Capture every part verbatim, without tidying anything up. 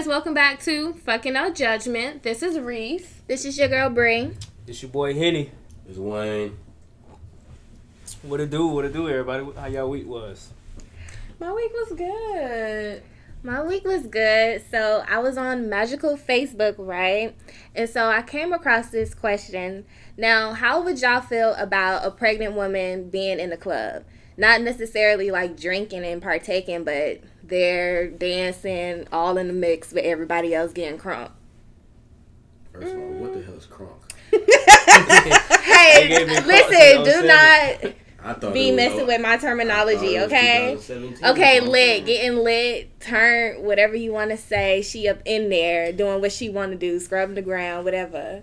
welcome back to Fucking No Judgment. This is Reese. This is your girl Bree. This your boy Henny. This Wayne. What it do? What it do, everybody? How y'all week was? My week was good. My week was good. So I was on Magical Facebook, right? And so I came across this question. Now, how would y'all feel about a pregnant woman being in the club? Not necessarily like drinking and partaking, but they're dancing all in the mix with everybody else getting crunk. First of all, what the hell is crunk? Hey, listen, do not I thought be it was, messing oh, with my terminology, I thought okay? it was twenty seventeen. Okay, lit, getting lit, turn, whatever you want to say. She up in there doing what she want to do, scrubbing the ground, whatever.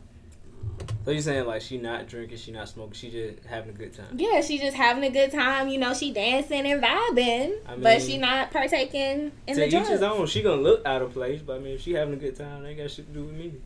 So you saying like she not drinking, she not smoking, she just having a good time? Yeah, she just having a good time. You know, she dancing and vibing, I mean, but she not partaking in to the each drugs. his own. She gonna look out of place, but I mean, if she having a good time, that ain't got shit to do with me.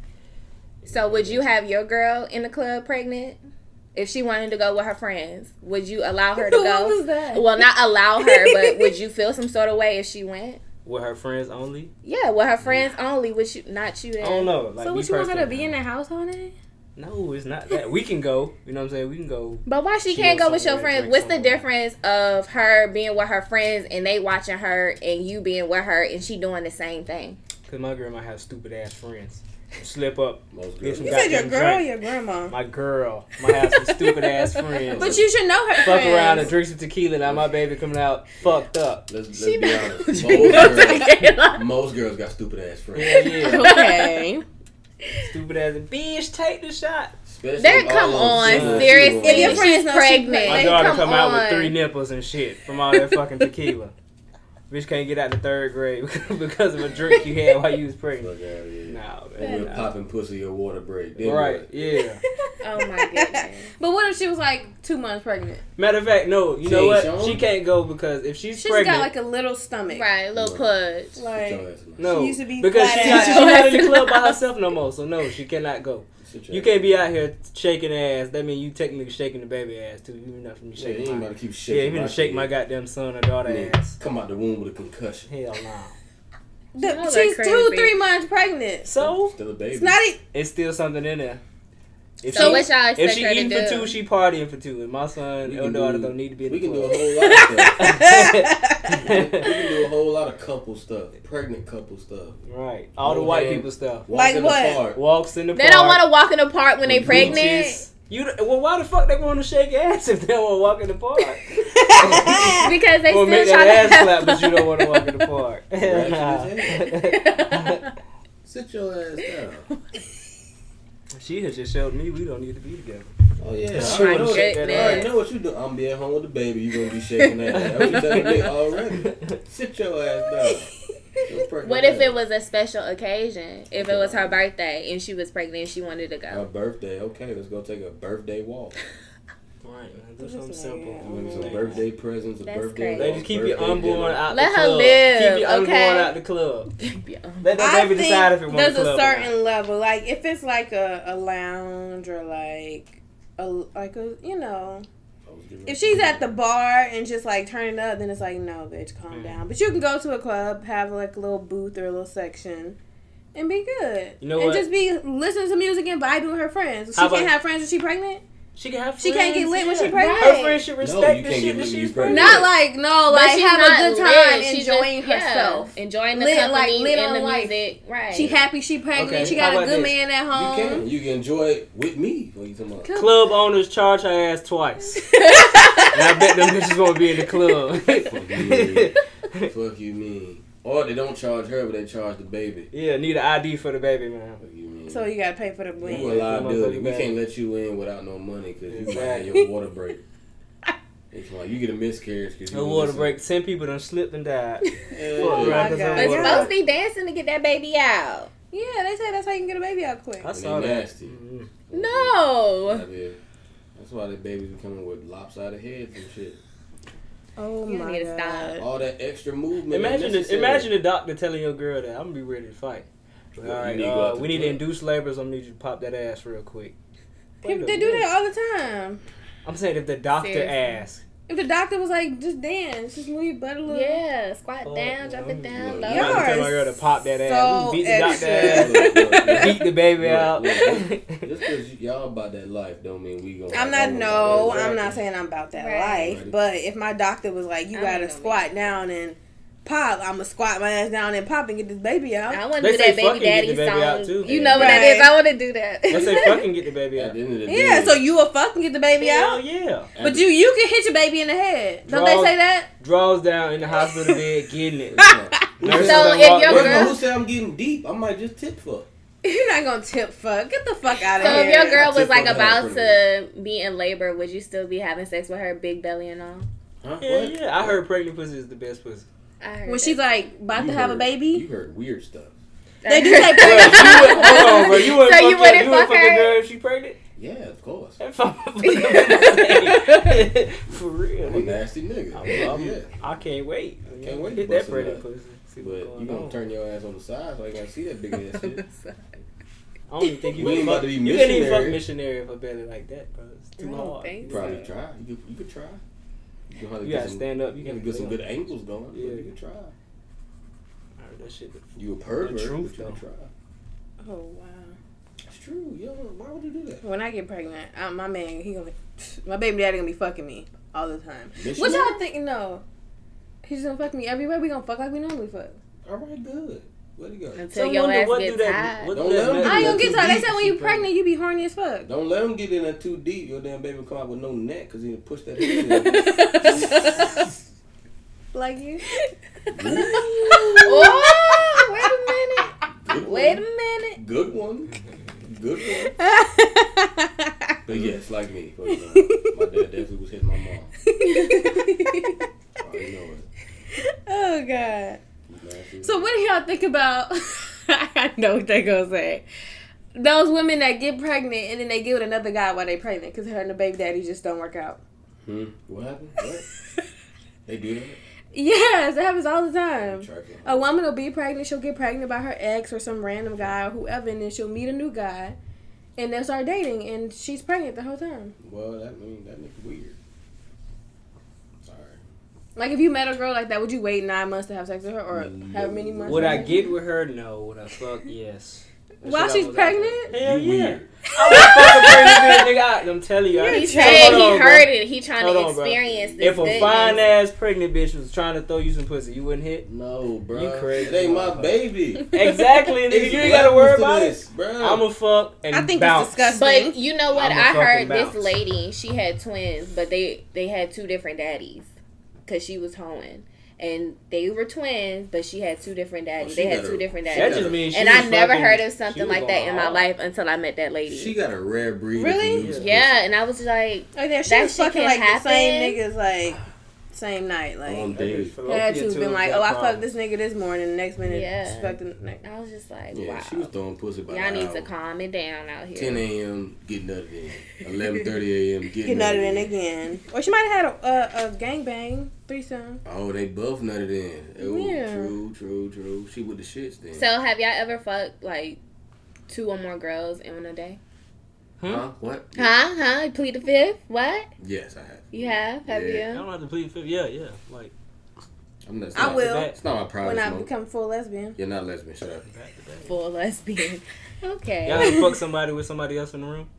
So would you have your girl in the club pregnant? If she wanted to go with her friends, would you allow her to go? What was that? Well, not allow her, but would you feel some sort of way if she went? With her friends only? Yeah, with her friends only. Would you not you there? I don't know. Like, So me what, you want her to personally, be in the house all day? No, it's not that. We can go. You know what I'm saying? We can go. But why she Chill can't go with your somewhere, friends? drink What's the somewhere. difference of her being with her friends and they watching her and you being with her and she doing the same thing? Because my girl might have stupid ass friends. Slip up. Most Get girls. some You said your goddamn girl or drink. your grandma? My girl might have some stupid ass friends. But you should know her Fuck friends. around and drink some tequila. Now my baby coming out fucked up. Let's, let's She be know honest. what Most you girls, most girls got stupid ass friends. Yeah, yeah. Okay. Stupid ass. Bitch, take the shot. Especially They if come all on, of them seriously. If your She's friends know she pregnant. pregnant. My They daughter come, come, on. out with three nipples and shit from all that fucking tequila. Bitch can't get out the third grade because of a drink you had while you was pregnant. Fuck out of here. Nah, And we're man. popping pussy or water break. Then Right, what? yeah. Oh my goodness. But what if she was like two months pregnant? Matter of fact, no, you She know ain't what? shown? She can't go because if she's She's pregnant. got like a little stomach. Right, a little Right. pudge. Like, Sit your ass down. no, She used to be because flat she's ass. not, she's not in the club by herself no more, so no, she cannot go. Sit your You ass can't be out here shaking ass. That means you technically shaking the baby ass too. You not from me down. Yeah, you shaking ain't my. about to keep Yeah, shaking. you finna shake my goddamn son or daughter Nigga, ass. Come out the womb with a concussion. Hell no. The- You know she's they're two, crazy. three months pregnant. So Still a baby. It's not e- it's still something in there. If So she, what y'all if expect she her to eating do? for two, she partying for two, and my son We or can daughter do- don't need to be in We the can do a club. whole lot of stuff. We can do a whole lot of couple stuff. Pregnant couple stuff. Right, all the Hold white hand, people stuff. Walk Like in what? The park. Walks in the They park. don't want to walk in the park when they with pregnant. beaches. You well, why the fuck they want to shake ass if they don't want to walk in the park? Because they or still make trying that to ass have clap, but you fun. don't want to walk in the park. Hell Ratchet nah. Sit your ass down. She has just showed me we don't need to be together. Oh yeah, She I wanna already, shake know, that I already ass. know what you do. I'm being home with the baby. You gonna be shaking that ass. That's what you done to me already. Sit your ass down. Your pregnant What if ass. it was a special occasion? If it was her birthday and she was pregnant and she wanted to Her go? birthday? Okay, let's go take a birthday walk. Right, man. Do something Just simple. like, Maybe some Mm. birthday presents, a That's birthday crazy. They walk, just keep your birthday unborn dinner. out Let the her club. live, Keep your unborn okay? out the club. Yeah. Let the I baby think decide if it wants there's the a club or not. certain level. Like if it's like a, a lounge or like a like a you know. I was giving If it she's to at you. the bar and just like turning up, then it's like, no, bitch, calm Mm. down. But you can go to a club, have like a little booth or a little section, and be good. You know and what? just be listening to music and vibing with her friends. She How can't about- have friends when she pregnant. She can have. She can't get friends, lit when yeah. she pregnant. Her friends should No, respect you the can't shit get that lit when she's you pregnant. Not like no, But like she's have not a good lit. time She's enjoying just- yeah, herself. enjoying the Lit, company like, lit and on the life. music. Right. She happy she pregnant. Okay, She how got a about good this? man at You home. can. You can enjoy it with me. What you talking about? Club owners charge her ass twice. And I bet them bitches won't be in the club. Fuck you mean. Fuck you mean. Or they don't charge her, but they charge the baby. Yeah, need an I D for the baby, man. Fuck you mean. So you gotta pay for the You blend. a liability. We Motherfucker can't bad. let you in without no money because you might have Exactly. your water break. It's like you get a miscarriage because you No don't water listen. break. Ten people done slipped and died. Yeah. Oh my Right, 'cause God. of But you're water. supposed to be dancing to get that baby out. Yeah, they say that's how you can get a baby out quick. I And saw they that. nasty. Mhm. No. That is. That's why the babies be coming with lopsided heads and shit. Oh You my need to god. stop. All that extra movement. Imagine, the, unnecessary. imagine the doctor telling your girl that I'm gonna be ready to fight. All Well, you right, need to go uh, out to we the need to club. induce labor, so I'm gonna need you to pop that ass real quick. People, Wait they a do minute. that all the time. I'm saying if the doctor Seriously. asks, If the doctor was like, just dance, just move your butt a little. Yeah, squat Oh, down, drop yeah. it down, Look, low. y'all I'm are telling my girl to pop that ass. so We beat the extra. doctor Look, look, ass. look. Beat the baby Look, out. look, Just because y'all about that life don't mean we gonna. I'm not, I'm no, about that. I'm not saying I'm about that Right. life. But if my doctor was like, you I gotta don't know, squat down and pop, I'm gonna squat my ass down and pop and get this baby out. I want to They do say that baby fucking get daddy the baby out, song. too. You know what that Right. is. I want to do that. They say fucking get the baby At out. the end of the day. Yeah, so you will fucking get the baby Hell out. yeah. But you you can hit your baby in the head. Don't Draws- they say that? Draws down in the hospital bed, getting it. Who Nurses said- done if walked your in. girl- Who said I'm getting deep? I might just tip fuck. You're not gonna tip fuck. Get the fuck out of So here. if your girl was Tip like on about her to be in labor, would you still be having sex with her big belly and all? Huh? Yeah, What? yeah. I heard pregnant pussy is the best pussy. I heard when that. she's like about You to have a heard- baby, You heard weird stuff. they do say Bro, pregnant. you would, hold on, bro. You wouldn't So fuck, you your- wouldn't you wouldn't fuck fuck your her? girl if she pregnant? Yeah, of course. That fuck- For real, I'm a nigga. nasty nigga. I'm, I'm, yeah. I can't wait. Can't wait to Hit that bust a pregnant nut. pussy. See But what's you going gonna on. turn your ass on the side so I can't see that big ass shit. I don't even think you We can ain't fuck. about to be You couldn't even fuck missionary. missionary if a belly like that, bro. It's too I don't hard. think You probably so. try. You could, you could try. You, can hardly You get gotta some, stand up. You You gotta gotta get some lay good up. angles going. Yeah. But you can try. I heard that shit. You a pervert, The truth, but you can though. try. Oh wow. It's true. Yo, why would you do that? When I get pregnant, I, my man, he gonna, my baby daddy gonna be fucking me all the time. Bitch, What you- y'all think? No, he's gonna fuck me everywhere. We gonna fuck like we normally fuck. All right, good. Where'd he go? Until So your wonder ass what do gets that- tired. what do Don't that let 'em belly- do I ain't gonna that get too tired. They deep. said when you pregnant, you be horny as fuck. Don't let him get in there too deep. Your damn baby will come out with no neck because he push that head in. Like you. Oh, wait a minute. Good one. Wait a minute. Good one. Good one. But yes, like me. For example. My dad definitely was hitting my mom. I already know it. Oh god. He's nasty. So what do y'all think about? I know what they gonna say. Those women that get pregnant and then they get with another guy while they pregnant because her and the baby daddy just don't work out. Hmm? What happened? What? They do that? Yes, that happens all the time. Trifling. A woman will be pregnant, she'll get pregnant by her ex or some random guy or whoever, and then she'll meet a new guy, and they'll start dating, and she's pregnant the whole time. Well, that mean that nigga weird. Sorry. Like, if you met a girl like that, would you wait nine months to have sex with her, or No. how many months? Would to I have get with her? No. Would I fuck? Yes. That While shit I she's was pregnant? out. Hell You yeah. weird. I would fuck a pregnant bitch, nigga. I'm telling you. I- He You're said Hold he on, bro. heard it. He trying Hold to on, bro. experience this If a goodness. fine ass pregnant bitch was trying to throw you some pussy, you wouldn't hit? No, bro. You crazy It ain't my motherfucker. baby. Exactly, nigga. It's You ain't gotta worry about levels it. to this, bruh. I'm a fuck and I think bounce. it's disgusting. But you know what? I'ma I fucking heard bounce. this lady, she had twins, but they they had two different daddies because she was hoeing. And they were twins, but she had two different daddies. she they had got two a- different she That daddies. just means she And was I never fucking- heard of she something was like that going in my hard. life until I met that lady. She got a rare breed. Really? Of use yeah, and I was like, Like that, she That was shit fucking can like the same happen. nigks, like, same night. Like, On That days. bitch Philadelphia had to too been like, got oh, I fucked problems. this nigga this morning, the next minute, Yeah. she fucked the next. I was just like, Yeah, wow. she was throwing pussy by Y'all the need hour. to calm it down out here. ten a.m. getting nutted in. eleven thirty a.m. getting Get nutted in in. again. Or she might have had a, a, a gangbang threesome. Oh, they both nutted in. Oh, Yeah. true, true, true. She with the shits then. So have y'all ever fucked like two or more girls in one day? huh? What? Huh? Huh? You plead the fifth? What? Yes, I have. You have? Have Yeah. I you? don't have to plead fifth. Yeah, yeah. Like, I'm not, it's I not- will. It's not my private When I smoke. become full lesbian. You're not lesbian. Shut up. back to back. Full lesbian. Okay. Y'all ever fuck somebody with somebody else in the room?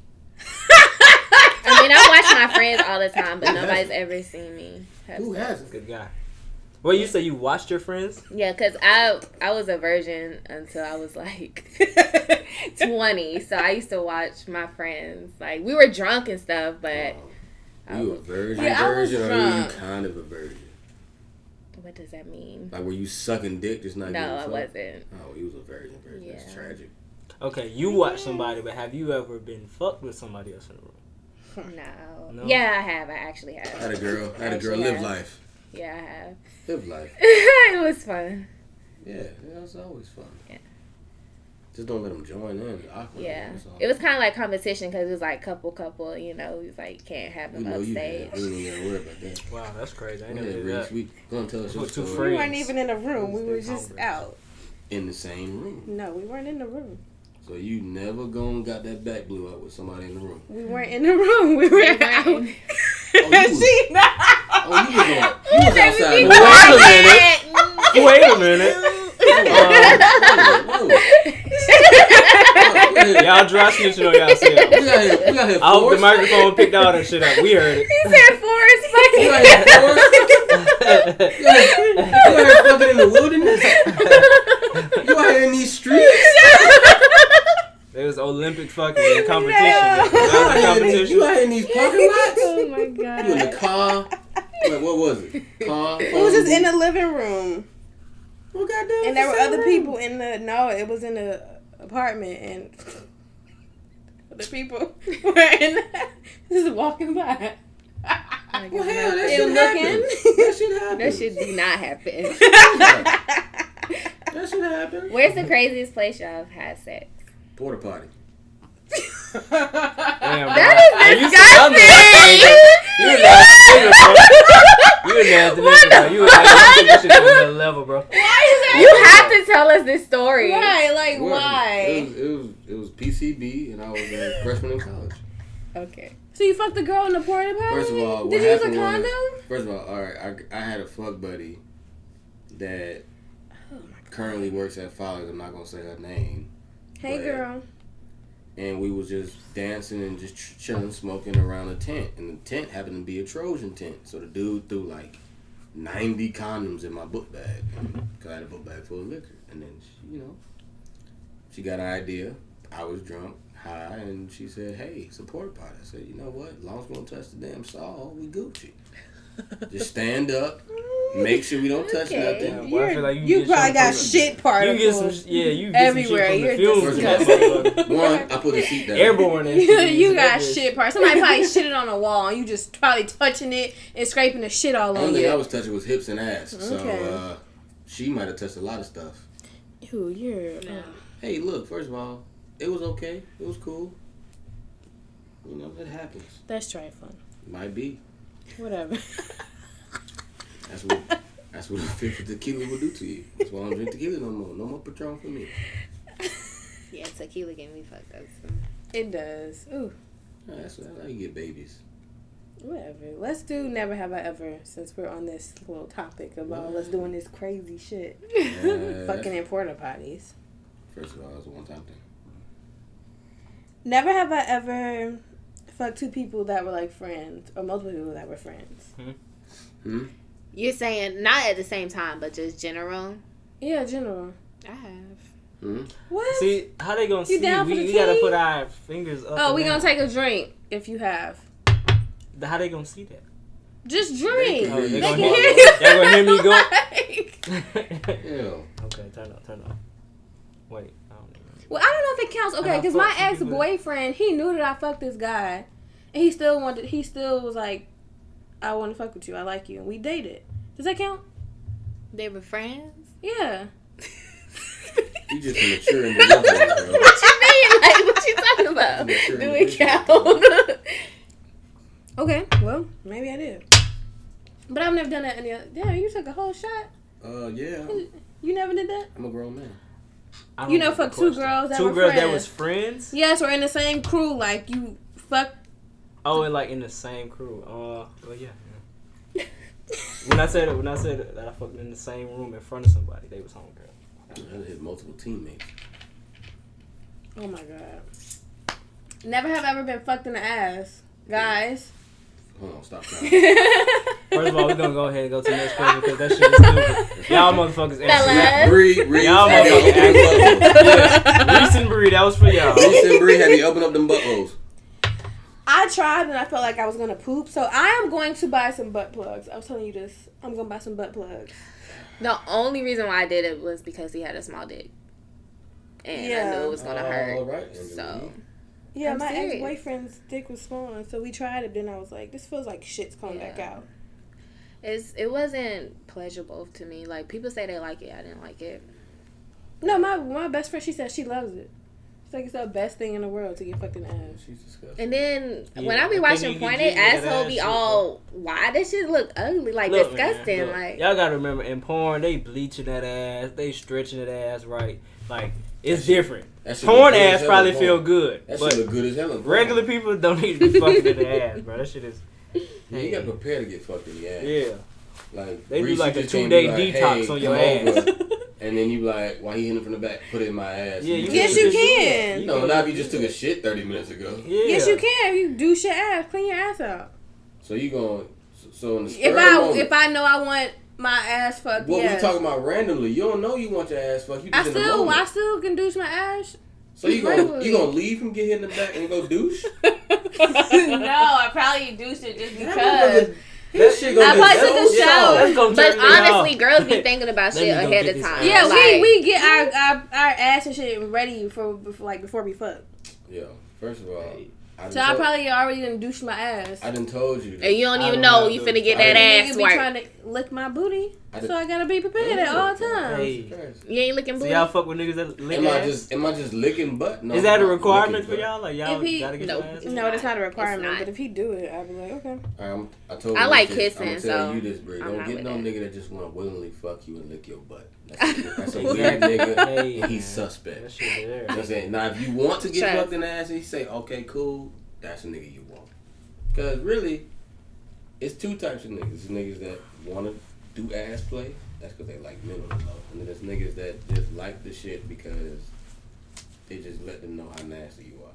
I mean, I watch my friends all the time, but nobody's ever seen me. have Who sex. hasn't? Good guy. Well, you say you watched your friends? Yeah, cause I I was a virgin until I was like twenty, so I used to watch my friends. Like we were drunk and stuff, but I You a was- virgin Yeah, I was virgin or are you drunk. kind of a virgin? what does that mean? Like were you sucking dick just not No, getting I fucked? wasn't. Oh, you was a virgin virgin. That's Yeah. tragic. Okay, you watched somebody, but have you ever been fucked with somebody else in the room? No. No? Yeah, I have. I actually have. I had a girl. I had a girl Actually live have. life. Yeah, I have. Live life. It was fun. Yeah, yeah, it's always fun. Yeah. Just don't let them join in. It's awkward. Yeah, That's all. it was kind of like competition because it was like couple, couple. You know, it was like can't have We them know you upstage. had. We ain't even gotta worry about that. Wow, that's crazy. I ain't Go never ahead, did Reese. that. We gonna tell us your With two story. friends. We weren't even in a room. We were Stay just hungry. out. In the same room. No, we weren't in the room. So you never gone got that back blew out with somebody in the room. We weren't in the room. We were We weren't out. in- was, she not. oh, you was, on, you was outside. Be Wait a minute. Wait a minute. Whoa, whoa, whoa. Y'all dry snitching on y'all self. We out here, we out here I hope the Forrest. microphone picked all that shit up. We heard it. He said Forrest You out fucking. here Forrest. You out here- you out here fucking in the wilderness. You out here in these streets. There was Olympic fucking competition. No. That You was out a here in these- competition. you out here in these parking lots. Oh my You in god. the car. Wait, what was it? Car. It was just in the living room, Well, goddamn. and there were it's the other same people room. in the. No, it was in the apartment, and other people were in. The, just walking by. Well, hell, that They shit looking. happened. That shit happened. That shit do not happen. That shit happened. Where's the craziest place y'all have had sex? Porta potty. Damn, That bro. is You disgusting. You a nasty nigga, bro. You a nasty nigga, bro. You a nasty nigga. Shit to another level, bro. You have to tell us this story. Right, like Well, why? It was, it was it was P C B, and I was a freshman in college. Okay. So you fucked the girl in the porta potty? First of all, what did you use a happened was- condom? First of all, all right, I, I had a fuck buddy that currently works at Fowler's. I'm not gonna say her name. Hey, But- girl. And we was just dancing and just ch- chilling, smoking around a tent. And the tent happened to be a Trojan tent. So the dude threw like ninety condoms in my book bag. And I had a book bag full of liquor. And then, she, you know, she got an idea. I was drunk, high, and she said, hey, it's a porta potty. I said, you know what? As long as we don't touch the damn saw, we Gucci. Just stand up, make sure we don't touch Okay. nothing. Yeah, boy, I feel like you can you get probably something got from- shit You particles. can get some, yeah, you can get Everywhere. some You're shit from the First fumes. of disgusting. all, one, I put the seat down. Airborne and you, shit. you got That bitch. shit parts. Somebody probably shitted on a wall and you just probably touching it and scraping the shit all The on only thing I you. was touching was hips and ass. So Okay. uh, she might have touched a lot of stuff. Ew, you're. uh, Hey, look, first of all, it was okay. It was cool. You know, it happens. That's trifling. Might be. Whatever. That's what that's what a fifth of tequila will do to you. That's why I don't drink tequila no more. No more Patron for me. Yeah, tequila get me fucked up. So. It does. Ooh, That's that's how you get babies. whatever. Let's do Never Have I Ever since we're on this little topic about us doing this crazy shit. Uh, Fucking in porta potties. First of all, it's a one time thing. Never have I ever fucked two people that were like friends or multiple people that were friends. Hmm? You're saying not at the same time, but just general? Yeah, general. I have. Hmm? What? See, how they gonna see? down for We, the we gotta tea? put our fingers up. oh, and we down. gonna take a drink if you have. How they gonna see that? Just drink. Oh, they They gonna can hear- hear you. y'all gonna hear me go? Like- Yeah. Okay, turn up, turn up. Wait, I don't know. Well, I don't know if it counts. Okay, I because fucked my some ex people. boyfriend, he knew that I fucked this guy, and he still wanted. He still was like, "I want to fuck with you. I like you," and we dated. Does that count? They were friends? Yeah. You just a mature individual, bro. What you mean? Like, what you talking about? Mature Do it individual. count? Okay. Well, maybe I did. But I've never done that any other. Damn, you took a whole shot. Uh, yeah. You never did that? I'm a grown man. I don't You know, get the fuck two question. girls that two were girls that friends. was friends. Yes, we're in the same crew. Like you fuck. Oh, and like in the same crew. Uh, well, yeah. yeah. when I said it, when I said that I fucked in the same room in front of somebody, they was homegirl. I hit multiple teammates. Oh my god. Never have ever been fucked in the ass, guys. Hold on, stop trying. First of all, we're gonna go ahead and go to the next question because that shit is stupid. Y'all motherfuckers answer that. Fellas. Bree, Bree, Y'all have you open them buttholes. Yeah. Reese and Bree, that was for y'all. Reese and Bree, have you opened up them buttholes? I tried and I felt like I was gonna poop, so I am going to buy some butt plugs. I was telling you this. I'm gonna buy some butt plugs. The only reason why I did it was because he had a small dick. And Yeah. I knew it was going to All hurt. right. So, Yeah, I'm my serious. ex boyfriend's dick was small, so we tried it. Then I was like, this feels like shit's coming back Yeah. out. it's it wasn't pleasurable to me. Like, people say they like it. I didn't like it. No, my my best friend, she said she loves it. She's like, it's the best thing in the world to get fucked in the ass. She's disgusting. And then, Yeah, when I be I watching think you Pointed, get that asshole ass be shit, all, why that shit look ugly? Like, Look, man, disgusting. look, Like, y'all gotta remember, in porn, they bleaching that ass, they stretching that ass right. Like, it's That shit- different. that shit Porn look good as ass hell probably in feel porn. good, That but shit look good as hell. in porn. regular people don't need to be fucking in the ass, bro. That shit is You gotta prepare to get fucked in the ass. Yeah. Like They do Reese, like you a just two can't day be like, detox hey, on your come ass. over. And then you like, why he hitting from the back? Put it in my ass. Yeah, you Yes, can you just do that. can. You No, can not if just you just do took a that. shit thirty minutes ago. Yeah. Yes, you can. If you douche your ass, clean your ass out. So you going so, so in the spur If of the I moment, if I know I want my ass fucked, what yes. we talking about randomly? You don't know you want your ass fucked. You I just in the still moment. I still can douche my ass. So you gonna regularly. you gonna leave him, get hit in the back, and go douche? No, I probably douched it just because. That shit gonna I get probably took a so shower. That's gonna But turn me off. honestly, girls be thinking about Let shit me go ahead get of this time. ass. Yeah, Like, we we get our, our our ass and shit ready for before like before we fuck. Yeah, first of all, Hey. I So done I told, probably already done douche my ass. I done told you. That. And you don't I even don't know have you those- finna get I that don't- Nigga ass be work. trying to lick my booty, I done- so I gotta be prepared at all times. Hey. You ain't looking So booty. y'all fuck with niggas that lick Am I ass? just am I just licking butt? No, Is that a I'm not requirement for licking y'all? Like y'all If he- gotta get no. your ass? No, that's not a requirement. not. But if he do it, I'd be like, okay. butt. Um, I told I you like this, kissing, I'm tell so you this, Brie. I'm Don't not get with no it. nigga that just want to willingly fuck you and lick your butt. That's a, that's a weird Exactly. nigga, Hey, and he's man. suspect. That shit there. You know what I'm saying? Now, if you want to get Trust. fucked in the ass and you say, okay, cool, that's a nigga you want. Because really, it's two types of niggas. There's niggas that want to do ass play. That's because they like men on the low. And then there's niggas that just like the shit because they just let them know how nasty you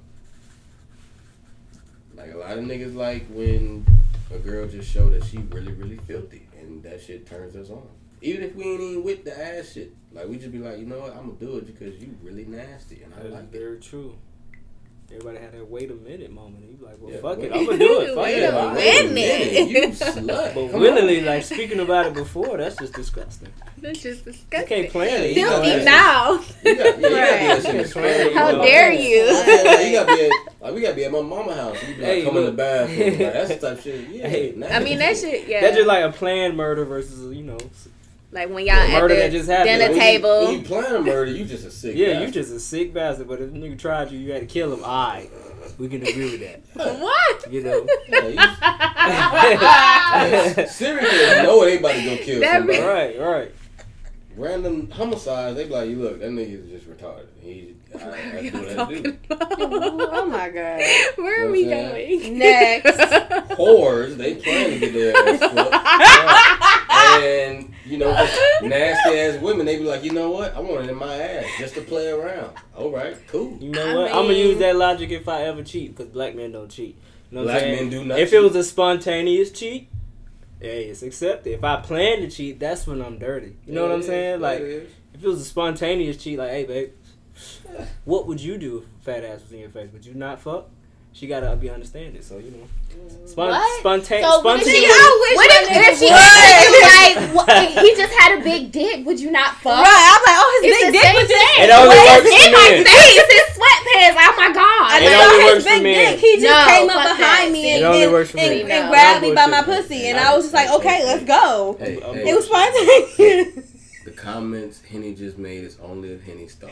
are. Like, a lot of niggas like when a girl just show that she really, really filthy. And that shit turns us on. Even if we ain't even with the ass shit. Like, we just be like, you know what, I'm going to do it because you really nasty. And I That is like it. very true. Everybody had that wait a minute moment. You be like, well, Yeah, fuck it, wait- I'm gonna do it. Fuck Wait it. a I'll- minute. You slut. But Come willingly, on. like speaking about it before, that's just disgusting. That's just You disgusting. can't plan it. You know Filthy that. mouth. You got, yeah, you gotta be Right. that shit in Spanish. How Well, dare okay. you? Yeah, like, you gotta be at, like we gotta be at my mama house. You be like, Hey, come in the look. bathroom. Like, that's the type of shit. Yeah, Hey. nasty I mean, that shit. shit, yeah. That's just like a planned murder versus, you know, like when y'all the at murder the that just happened. dinner When you- table. When you plan a murder, you just a sick. yeah, bastard. you just a sick bastard. But if a nigga tried you, you had to kill him. Alright, we can agree with that. What? You know. Yeah, you, serial killers know they about to go kill That somebody. right, right. Random homicides, they be like, you look, that nigga is just retarded. He, I, What I are do y'all what I talking do. about? Oh my god. Where are You we know what I'm going? Next. Whores, they plan to get their ass fucked. And, you know, nasty ass women, they be like, you know what? I want it in my ass just to play around. All right, cool. You know I what? I'm gonna mean- use that logic if I ever cheat, because black men don't cheat. You know what Black I'm saying? men do not If cheat. it was a spontaneous cheat, hey, it's accepted. If I plan to cheat, that's when I'm dirty. You know Yeah, what I'm it is. saying? Yeah, Like, it is. if it was a spontaneous cheat, like, hey, babe, what would you do if a fat ass was in your face? Would you not fuck? She gotta be understanding, so you know. Spon- What? Spontaneous. So what if, she, spontaneous. what if, if she like what, he just had a big dick? Would you not fuck? Right, I'm like, oh, his It's big the dick same was just thing. It only Well, works it's for in my men. face. His sweatpants. Oh my god. I It know only his works for big men. dick. He just No, came up fuck behind that. me See, and, it only and, works for and, me. and No. grabbed me by my Bullshit. pussy, and I was just like, okay, let's go. Hey, I'm- hey, It was spontaneous. the comments Henny just made is only if Henny starts.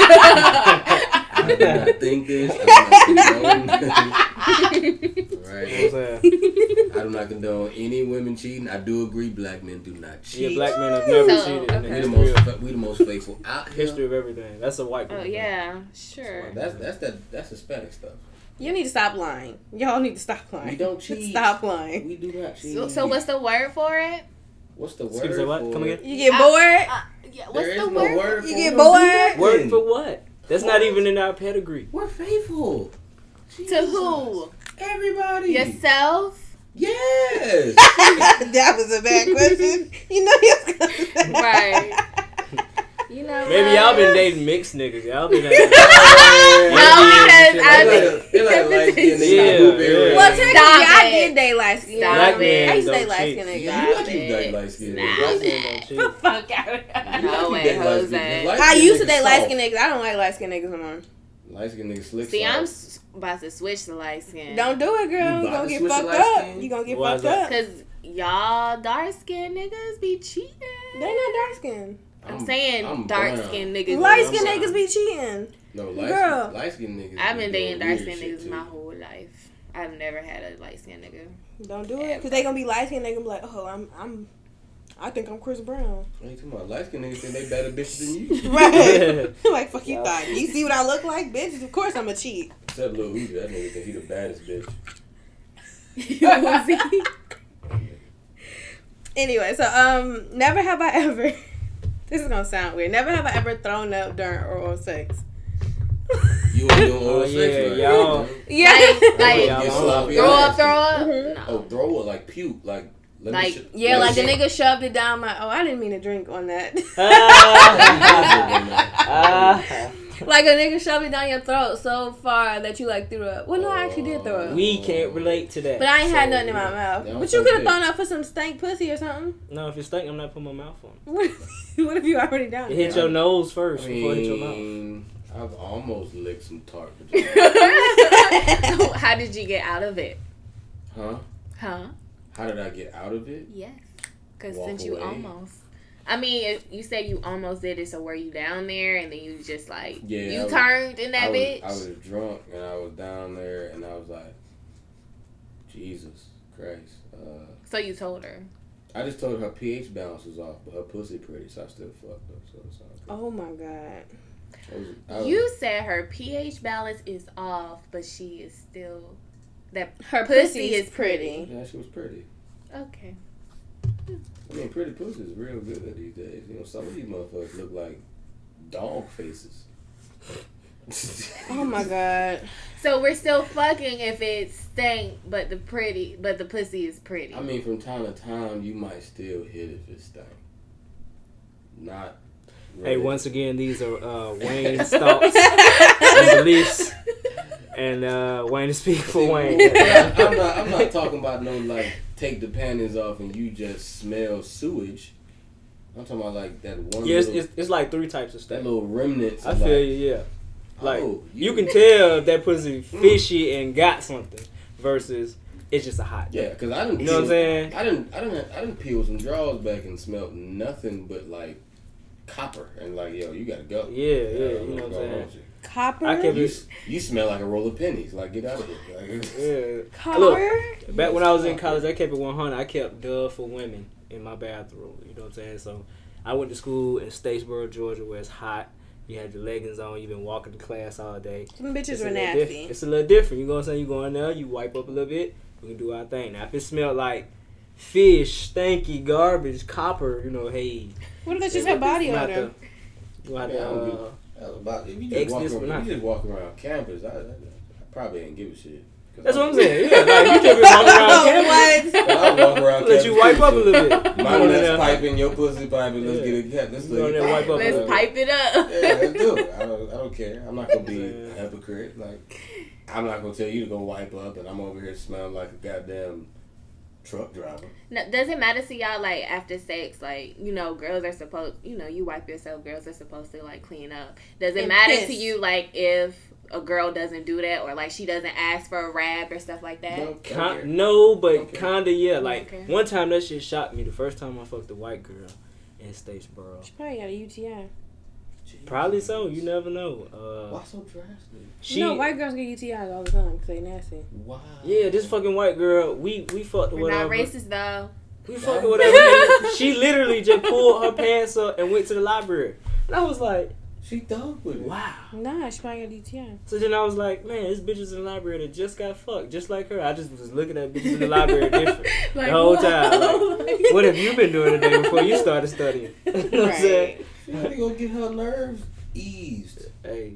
I do not think this. I do not condone this. You know what Right. I'm saying? I do not condone any women cheating. I do agree black men do not cheat. Yeah, black men have never So, cheated in the okay. we, the history most, of, we the most faithful out here. history of everything. That's a white Oh people. yeah, sure. That's that's that that's Hispanic stuff. You need to stop lying. Y'all need to stop lying. We don't cheat. Stop lying. We do not cheat. So, so what's the word for it? what's the word? Excuse me, what? for Come it? again? You get Uh, bored? Uh, yeah, what's There the is no word? word. You for get it. bored? Don't do Word nothing. for what? That's not even in our pedigree. We're faithful. To who? Everybody. Yourself? Yes. That was a bad question. You know you was gonna say. Right. You know Maybe what? y'all been dating mixed niggas. Y'all been dating. No, because I They're think like, they're like light skinned niggas. Yeah, who be yeah. around. Well, technically, Stop I it. did date light skin. Stop Black it. men I used to don't date light cheat. skin niggas. Yeah, you like you date light skinned Stop. niggas. Black men don't cheat. Fuck out. No way, Jose. I used to date light skin niggas. I don't like light skin niggas no more. Light skinned niggas slick. See, I'm soft. s- about to switch to light skin. Don't do it, girl. You You about gonna to get switch to fucked light up. skin? You gonna get Why is fucked that? up. Because y'all dark skinned niggas be cheating. They not dark skin. I'm, saying I'm dark brown. skinned niggas. Light I'm skin brown. niggas be cheating. No, light Girl. skin, light skinned niggas. I've be been doing dating dark weird skinned shit, niggas too. my whole life. I've never had a light skinned nigga. Don't do it. Cause they gonna be light skin. They gonna be like, oh, I'm, I'm, I think I'm Chris Brown. What you talking about? Light skinned niggas think they better bitches than you. Right. Like fuck you thought. You see what I look like, bitch? Of course I'm a cheat. Except Lil Uzi, that nigga think he the baddest bitch. Uzi. Anyway, so um, never have I ever. This is gonna sound weird. Never have I ever thrown up during oral sex. You ain't doing oral Oh, sex, yeah, right? y'all. Yeah. Like, like Yeah, Get I'm- sloppy throw up, ass. throw up. Mhm. No. Oh, throw it like puke, like. Let me Like, sh- Yeah, let me like the sh- nigga shoved it down my. Oh, I didn't mean to drink on that. Ah. Like a nigga shoved it down your throat so far that you like threw up. Well, no, I actually did throw up. We can't relate to that. But I ain't had So, nothing in my mouth. that But was you so could have big. thrown up for some stank pussy or something. No, if it's stinking, I'm not putting my mouth on it. What if, what if you already done It it? hit your nose I first before it hit your mouth. mean, I've almost licked some tart vagina. How did you get out of it? Huh? Huh? How did I get out of it? Yes. Because Walk since you away. almost. I mean, if you said you almost did it, so were you down there and then you just like. Yeah, You I was- turned in that I was, bitch? I was drunk and I was down there and I was like, Jesus Christ. Uh, So you told her. I just told her her pH balance was off, but her pussy pretty, so I still fucked up. So it's all good. Oh my god. I was, I was, You said her pH balance is off, but she is still. That Her pussy pussy is is pretty. yeah, she was pretty. Okay. I mean, pretty pussy is real good these days. You know, some of these motherfuckers look like dog faces. Oh my god. So we're still fucking if it stank, but the pretty, but the pussy is pretty. I mean, from time to time, you might still hit if it stank. Not. Hey, really. once again, these are uh, Wayne's thoughts and beliefs. And uh, Wayne is speaking for Wayne. I'm not. I'm not talking about no like take the panties off and you just smell sewage. I'm talking about like that one. Yeah, it's, little, it's, it's like three types of that stuff. little remnants. I of, feel like, you, yeah. Like, oh, you can tell if that pussy fishy and got something versus it's just a hot. Yeah, because I didn't. You know what I'm saying? I didn't. I didn't. I didn't peel some drawers back and smelled nothing but like copper and like yo, you gotta go. Yeah, yeah, I don't you know what's what I'm going on saying? with you. Copper? I kept You, it. you smell like a roll of pennies. Like get out of here. Like, Yeah. Copper? Look, back when I was in college, I kept it one hundred. I kept Dove for women in my bathroom. You know what I'm saying? So I went to school in Statesboro, Georgia, where it's hot. You had your leggings on. You've been walking to class all day. Them bitches It's a were little nasty. diff- It's a little different. You know what I'm saying? You go in there, you wipe up a little bit. We can do our thing. Now, if it smelled like fish, stanky, garbage, copper, you know, hey. What if that's just her body you have odor? to, you have Man, I to, don't uh, Hell, about, if you X just, walk this around, or not. if you just walk around campus, I, I, I probably ain't give a shit. 'Cause that's I- what I'm saying. Yeah, like, you just been walking around campus. What? I walk around Let campus you wipe up a too, little so bit. My You go in nuts there. piping, your pussy piping. Let's Yeah. get it. Yeah, let's You go in there, wipe up a Let's little pipe it up. Yeah, let's do it. I don't, I don't care. I'm not gonna be Yeah. a hypocrite. Like, I'm not gonna tell you to go wipe up, and I'm over here smelling like a goddamn truck driver. Now, does it matter to y'all, like, after sex, like, you know, girls are supposed, you know, you wipe yourself, girls are supposed to, like, clean up. Does it And matter piss. to you, like, if a girl doesn't do that or, like, she doesn't ask for a rap or stuff like that? No, don't care. Con- no, but Okay. kinda, yeah. Like, Okay. one time that shit shocked me. The first time I fucked a white girl in Statesboro. She probably got a U T I. Probably so. You never know. Uh, Why so drastic? she, You know, white girls get U T Is all the time because they nasty. Wow. yeah, this fucking white girl. We we fucked or We're not whatever. racist, though. We fucked or whatever. She literally just pulled her pants up and went to the library. And I was like, She dug with it. wow. Nah, she probably got a U T I. So then I was like, man, this bitch is in the library that just got fucked, just like her. I just was looking at bitches in the library different Like, the whole wow. time. Like, what have you been doing today before you started studying? You know what I'm saying? She had to go get her nerves eased. Hey,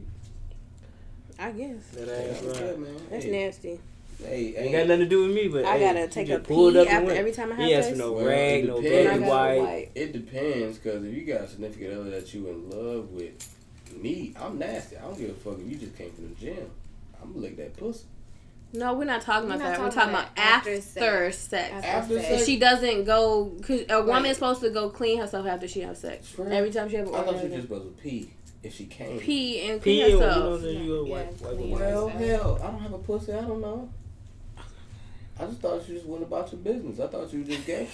I guess. that ass Yeah, right. man. That's Hey, nasty. Hey, Ain't got nothing to do with me, but I hey, gotta she take just a pulled pee up and after went. every time I have He asked for sex. no Well, rag, it no depends. baby I gotta white. wipe. It depends, because if you got a significant other that you in love with, me, I'm nasty. I don't give a fuck if you just came from the gym. I'm gonna lick that pussy. No, we're not talking We're about not that. We're talking talking about about after after sex. sex. After After sex. sex? If she doesn't go, cause a woman Right. is supposed to go clean herself after she has sex. For real? Every time she have an I thought you orgasm, just supposed to pee if she came. pee and P, clean you know what herself. I'm saying? You a Yeah, white, white clean woman. Well, herself. hell, I don't have a pussy. I don't know. I just thought you just went about your business. I thought you just gay.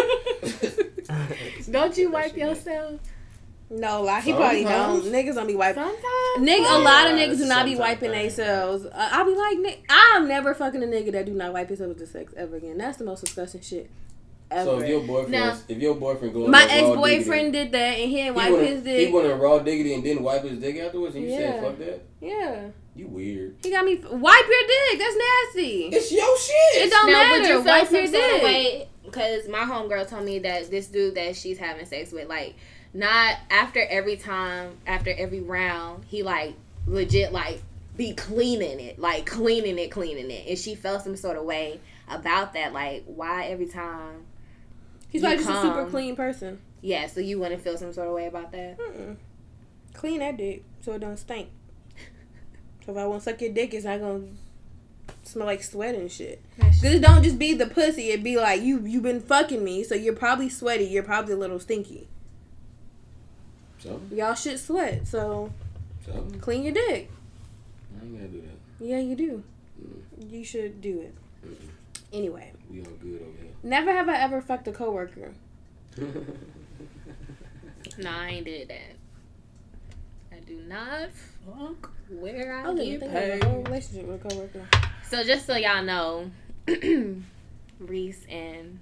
Don't you wipe yourself? No, like he probably don't. Sometimes. Niggas don't be wiping. Sometimes. Nigga, a lot of Yeah, niggas do not be sometimes wiping things. themselves. Uh, I'll be like, Nick, I'm never fucking a nigga that do not wipe himself after sex ever again. That's the most disgusting shit ever. So if your boyfriend, No. if your boyfriend goes My on raw ex boyfriend diggity, did that and he didn't he wipe went, his he dick. went in raw diggity and didn't wipe his dick afterwards, and you Yeah. said fuck that. Yeah, You weird. he got me. Wipe your dick. That's nasty. It's your shit. It don't Now, would matter. you feel Wipe some your sort of dick. way because my homegirl told me that this dude that she's having sex with, like, not after every time, after every round, he, like, legit, like, be cleaning it, like, cleaning it, cleaning it. And she felt some sort of way about that, like, why every time He's you probably just a super come- clean person. Yeah, so you wouldn't feel some sort of way about that? Mm-mm. Clean that dick so it don't stink. So if I want to suck your dick, it's not gonna smell like sweat and shit. Cause it don't just be the pussy. It be like you you been fucking me, so you're probably sweaty. You're probably a little stinky. So, Y'all should sweat, so so clean your dick. I ain't gotta do that. Yeah, you do. Mm. You should do it. Mm-mm. Anyway, We all good over never have I ever fucked a coworker. here. No, I ain't did that. I do not fuck where I, I was get thinking paid. of a whole relationship with a coworker. So just so y'all know, Reese and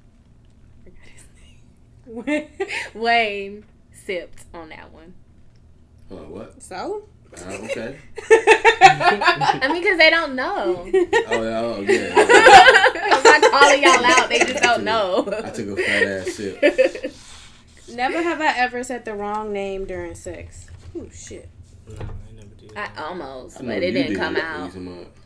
Wayne sipped on that one. Hold on, what? So? Uh, okay. I mean, because they don't know. Oh, yeah, oh, yeah. I'm not calling y'all out. They just don't know. I took a fat ass sip. Never have I ever said the wrong name during sex. Oh shit. No, I never did. I that. almost, I know but it you didn't did come it, out. Lisa Monk.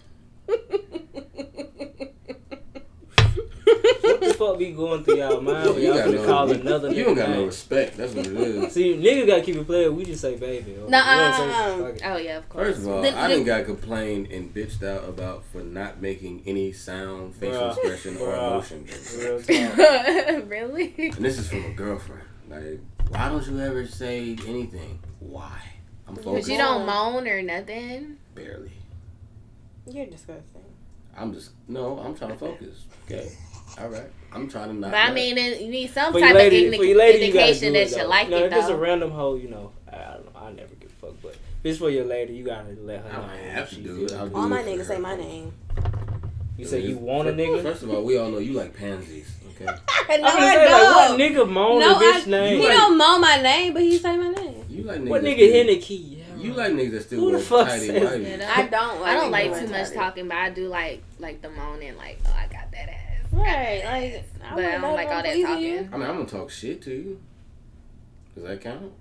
What the fuck be going through y'all mind when You y'all got finna no- call you- another You nigga don't got no name? respect. That's what it is. See, niggas gotta keep it playing. We just say baby. Or, Nuh-uh. you know what I'm saying? Fuck it. Oh yeah, of course. First of all, The- I the- didn't got complained and bitched out about for not making any sound, facial Bruh. expression, or Bruh. emotion. Real talk. Really? And this is from a girlfriend. Like, why don't you ever say anything? Why? I'm But focused. you don't moan or nothing. Barely. You're disgusting. I'm just no. I'm trying to focus. Okay. All right. I'm trying to not. But I laugh. mean, it, you need some For type your lady, of for your lady, indi- you gotta indication do it, that you though. like no, it if it's a though. random hoe, you know, I don't know. I never give a fuck. But if it's for your lady, you gotta let her I know. don't how have to she do feel. it. I'll do All my it for niggas her. say my name. You say you want a nigga? First of all, we all know you like pansies. Okay. No, I was gonna say, like, what nigga moan No, a bitch I, name? he like- don't moan my name, but he say my name. You like niggas. What that nigga still- Henny Key? Yeah. You like niggas that still Who the wear fuck tighty says whities. that? I don't. Like I don't niggas like wearing too much tighties. talking, but I do like like the moaning, like, oh, I got that ass. Right, like. But wanna I don't know like if I'm all that pleasing talking. you. I mean, I'm gonna talk shit to you. Does that count?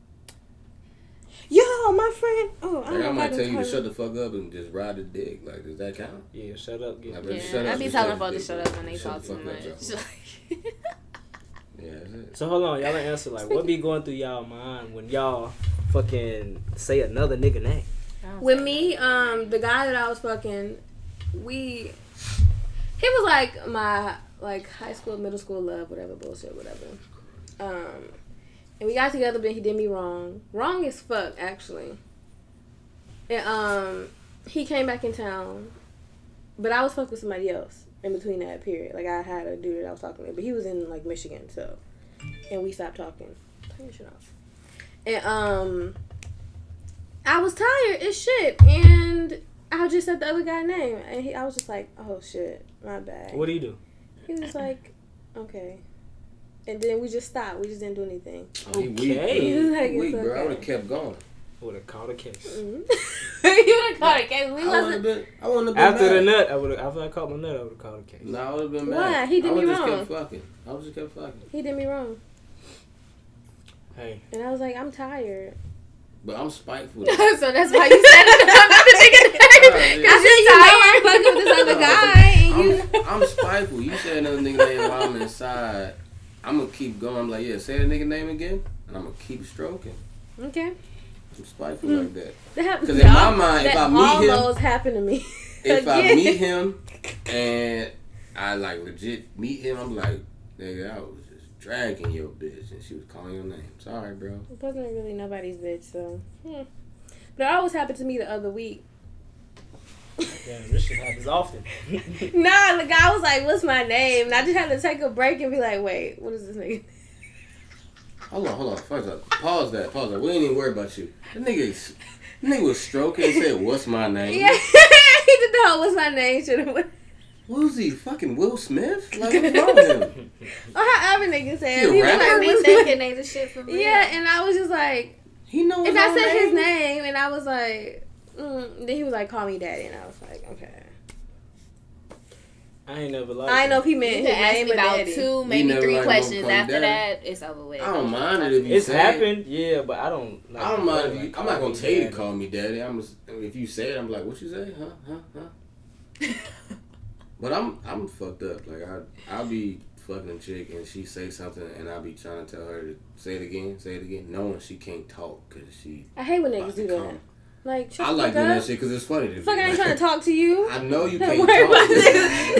Yo, my friend. Oh, I, Like, don't I know might if tell you to told shut the fuck up and just ride the dick. Like, does that count? Yeah, shut up. Get Like, Yeah, just shut up, I be just telling shut folks to the shut dick, up when they shut talk the too fuck much. up, Yeah, that's it. So hold on, y'all ain't answer like what be going through y'all mind when y'all fucking say another nigga name? With me, um, the guy that I was fucking, we, he was like my like high school, middle school love, whatever bullshit, whatever. Um, and we got together, but he did me wrong, wrong as fuck, actually. And um, he came back in town, but I was fucking with somebody else in between that period. Like I had a dude that I was talking to, but he was in like Michigan, so, and we stopped talking. Turn your shit off. And um. I was tired as shit, and I just said the other guy's name, and he, I was just like, "Oh shit, my bad." What do you do? He was like, "Okay," and then we just stopped. We just didn't do anything. Oh, he weak, Okay. bro. He was like, He weak, it's bro. I would have okay. kept going. Would have called a case. Mm-hmm. you would have called it, cause we I wouldn't have wasn't. been. I wouldn't have been After mad. the nut, I would have. After I caught my nut, I would have called a case. No, I would have been mad. Why? He did I me would've just wrong. kept fucking. I would just kept fucking. He did me wrong, Hey, and I was like, "I'm tired." But I'm spiteful. So that's why you said another nigga name. I said, "You know, I'm fucking with this other guy." And you, I'm, I'm spiteful. You said another nigga name while I'm inside. I'm gonna keep going. I'm like, yeah, say the nigga name again, and I'm gonna keep stroking. okay, I'm spiteful like that. that happened. 'Cause in my mind, if that I meet him- almost happened to me. If I Again. meet him and I like legit meet him, I'm like, nigga, I was just dragging your bitch, and she was calling your name. Sorry, bro. It wasn't really nobody's bitch, so. Hmm. But it always happened to me the other week. damn, this shit happens often. Nah, the guy was like, "What's my name?" And I just had to take a break and be like, "Wait, what is this nigga?" Hold on, hold on. First off, pause that, pause that. We ain't even worried about you. That nigga, that nigga was stroking and said, "What's my name?" Yeah, he did the whole "What's my name?" Should have. Who's he? Fucking Will Smith? Like, what's wrong with him? Or however nigga said. He a He was rapper? like, Me "What's thinking my-" they the shit for me. Yeah, and I was just like, He knows and his I own said name? his name, and I was like, mm. Then he was like, "Call me daddy," and I was like, "Okay." I ain't never liked I ain't know if he You meant can his ask name me or about daddy. two, maybe never three liked questions. no call After daddy. that, it's over with. I don't mind it if you It's say happened, yeah, but I don't. Like, I don't mind if you. like, I'm not call gonna me tell you to daddy. call me daddy. I'm just, if you say it, I'm like, what you say? Huh? Huh? Huh? But I'm I'm fucked up. Like I I'll be fucking a chick and she say something and I'll be trying to tell her to say it again, say it again, knowing she can't talk because she. I hate when about niggas to do that. come. Like, shut I the like fuck doing up. that shit because it's funny to me. Fuck, I ain't trying to talk to you. I know you Don't can't worry about talk. this.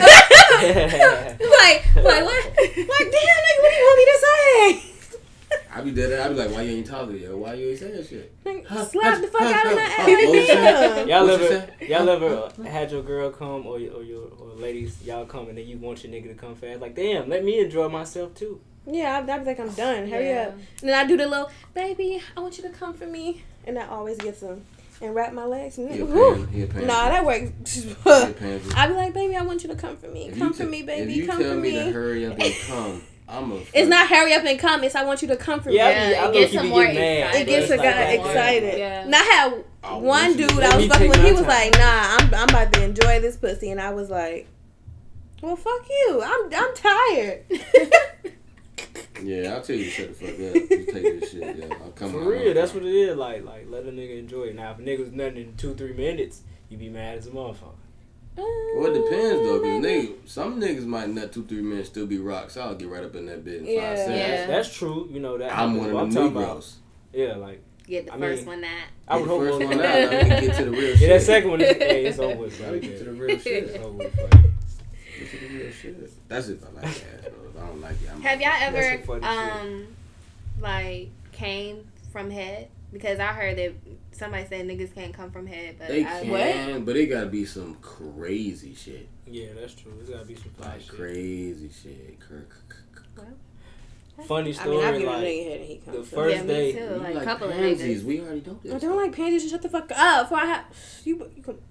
like, like what? Like, damn, nigga, what do you want me to say? I be dead. I be like, why you ain't talking, yo? Why you ain't saying shit? Like, Huh? slap the fuck Huh? out of Huh? my Huh? ass. What you say? Damn. Y'all What you ever, say? y'all ever had your girl come or your, or your or ladies y'all come and then you want your nigga to come fast? Like, damn, let me enjoy myself too. Yeah, I, I be like, I'm done. Hurry Yeah. up. And then I do the little, baby, I want you to come for me. And that always gets them. And wrap my legs. He a Woo. pan, he a pansy. Nah, that works. He a pansy. I be like, baby, I want you to come for me. If Come you for t- me, baby. If you Come tell for me me. to hurry up and come, I'm a. It's not hurry up and come. It's I want you to come for Yeah, me. I, be, Yeah, I it low gets key him be more getting mad. excited. It gets a It's like guy that. excited. Yeah. And I had I one want you dude to- I Let was me fucking take with. He my was time. like, nah, I'm I'm about to enjoy this pussy. And I was like, well, fuck you. I'm I'm tired. Yeah, I'll tell you to shut the fuck up. You take this shit, yeah. I'll come For out. real, that's what it is. Like, like let a nigga enjoy it. Now, if a nigga's nothing in two, three minutes, you be mad as a motherfucker. Well, it depends though, because nigga, some niggas might nut two, three minutes still be rock, so I'll get right up in that bit in Yeah. five seconds. Yeah. That's, that's true. You know that. I'm happens, one but of I'm them talking about. Negroes. Yeah, like Get the I first mean, one that. I would the hope first most one of out, them- now we can get to the real shit. Yeah, that second one is hey, it's over with. Now Bro. we get to the real shit. It's over with. Bro. Get to the real shit. That's if I like ass, bro. If I don't like it, I'm Have y'all That's ever some funny um like came from head? Because I heard that somebody said niggas can't come from head, but They I, can, but it gotta be some crazy shit. Yeah, that's true. There's gotta be some funny Like shit. crazy shit. Cur- cur- cur- Funny I story. mean, I've given a like nigga head and he comes. the so. first yeah, me day. too. You Like a like couple pansies. of niggas. We already know this. I don't like panties. Shut the fuck up. Before I have you, you can,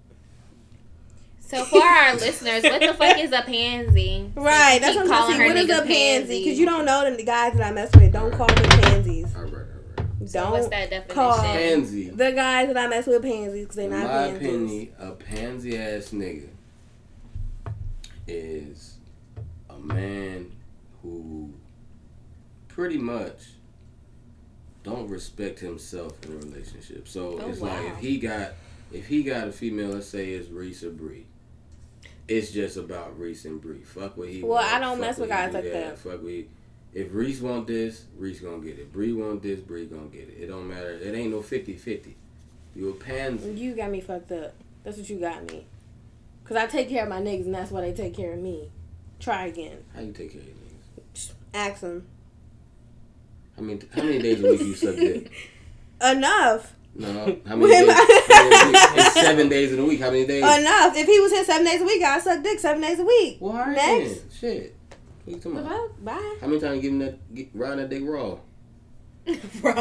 So for our listeners, what the fuck is a pansy? right. Keep That's what I'm calling saying. her What is a niggas pansy? Because you don't know the guys that I mess with. Don't call them pansies. All right, all right. So Don't what's that definition? call Pansy. the guys that I mess with pansies because they In not my pansies. opinion, a pansy ass nigga is a man who pretty much don't respect himself in a relationship. So Oh, it's wow. like if he got if he got a female, let's say it's Reese or Bree. It's just about Reese and Bree. Fuck what he Well, want, I don't fuck mess with what he guys do, like yeah, that. Fuck what he, if Reese want this, Reese gonna get it. Bree want this, Bree gonna get it. It don't matter. It ain't no fifty-fifty. You a pansy. You got me fucked up. That's what you got me. Because I take care of my niggas and that's why they take care of me. Try again. How you take care of your niggas? Ask them. How many how many days a week you suck dick? Enough. No, how many When days? my- How many days a week? It's seven days in a week. How many days? Enough. If he was here seven days a week, I'd suck dick seven days a week. Well, all right Next. then. Shit. What you talking The about? fuck? Bye. How many times you give him that, get, riding that dick raw? Bro.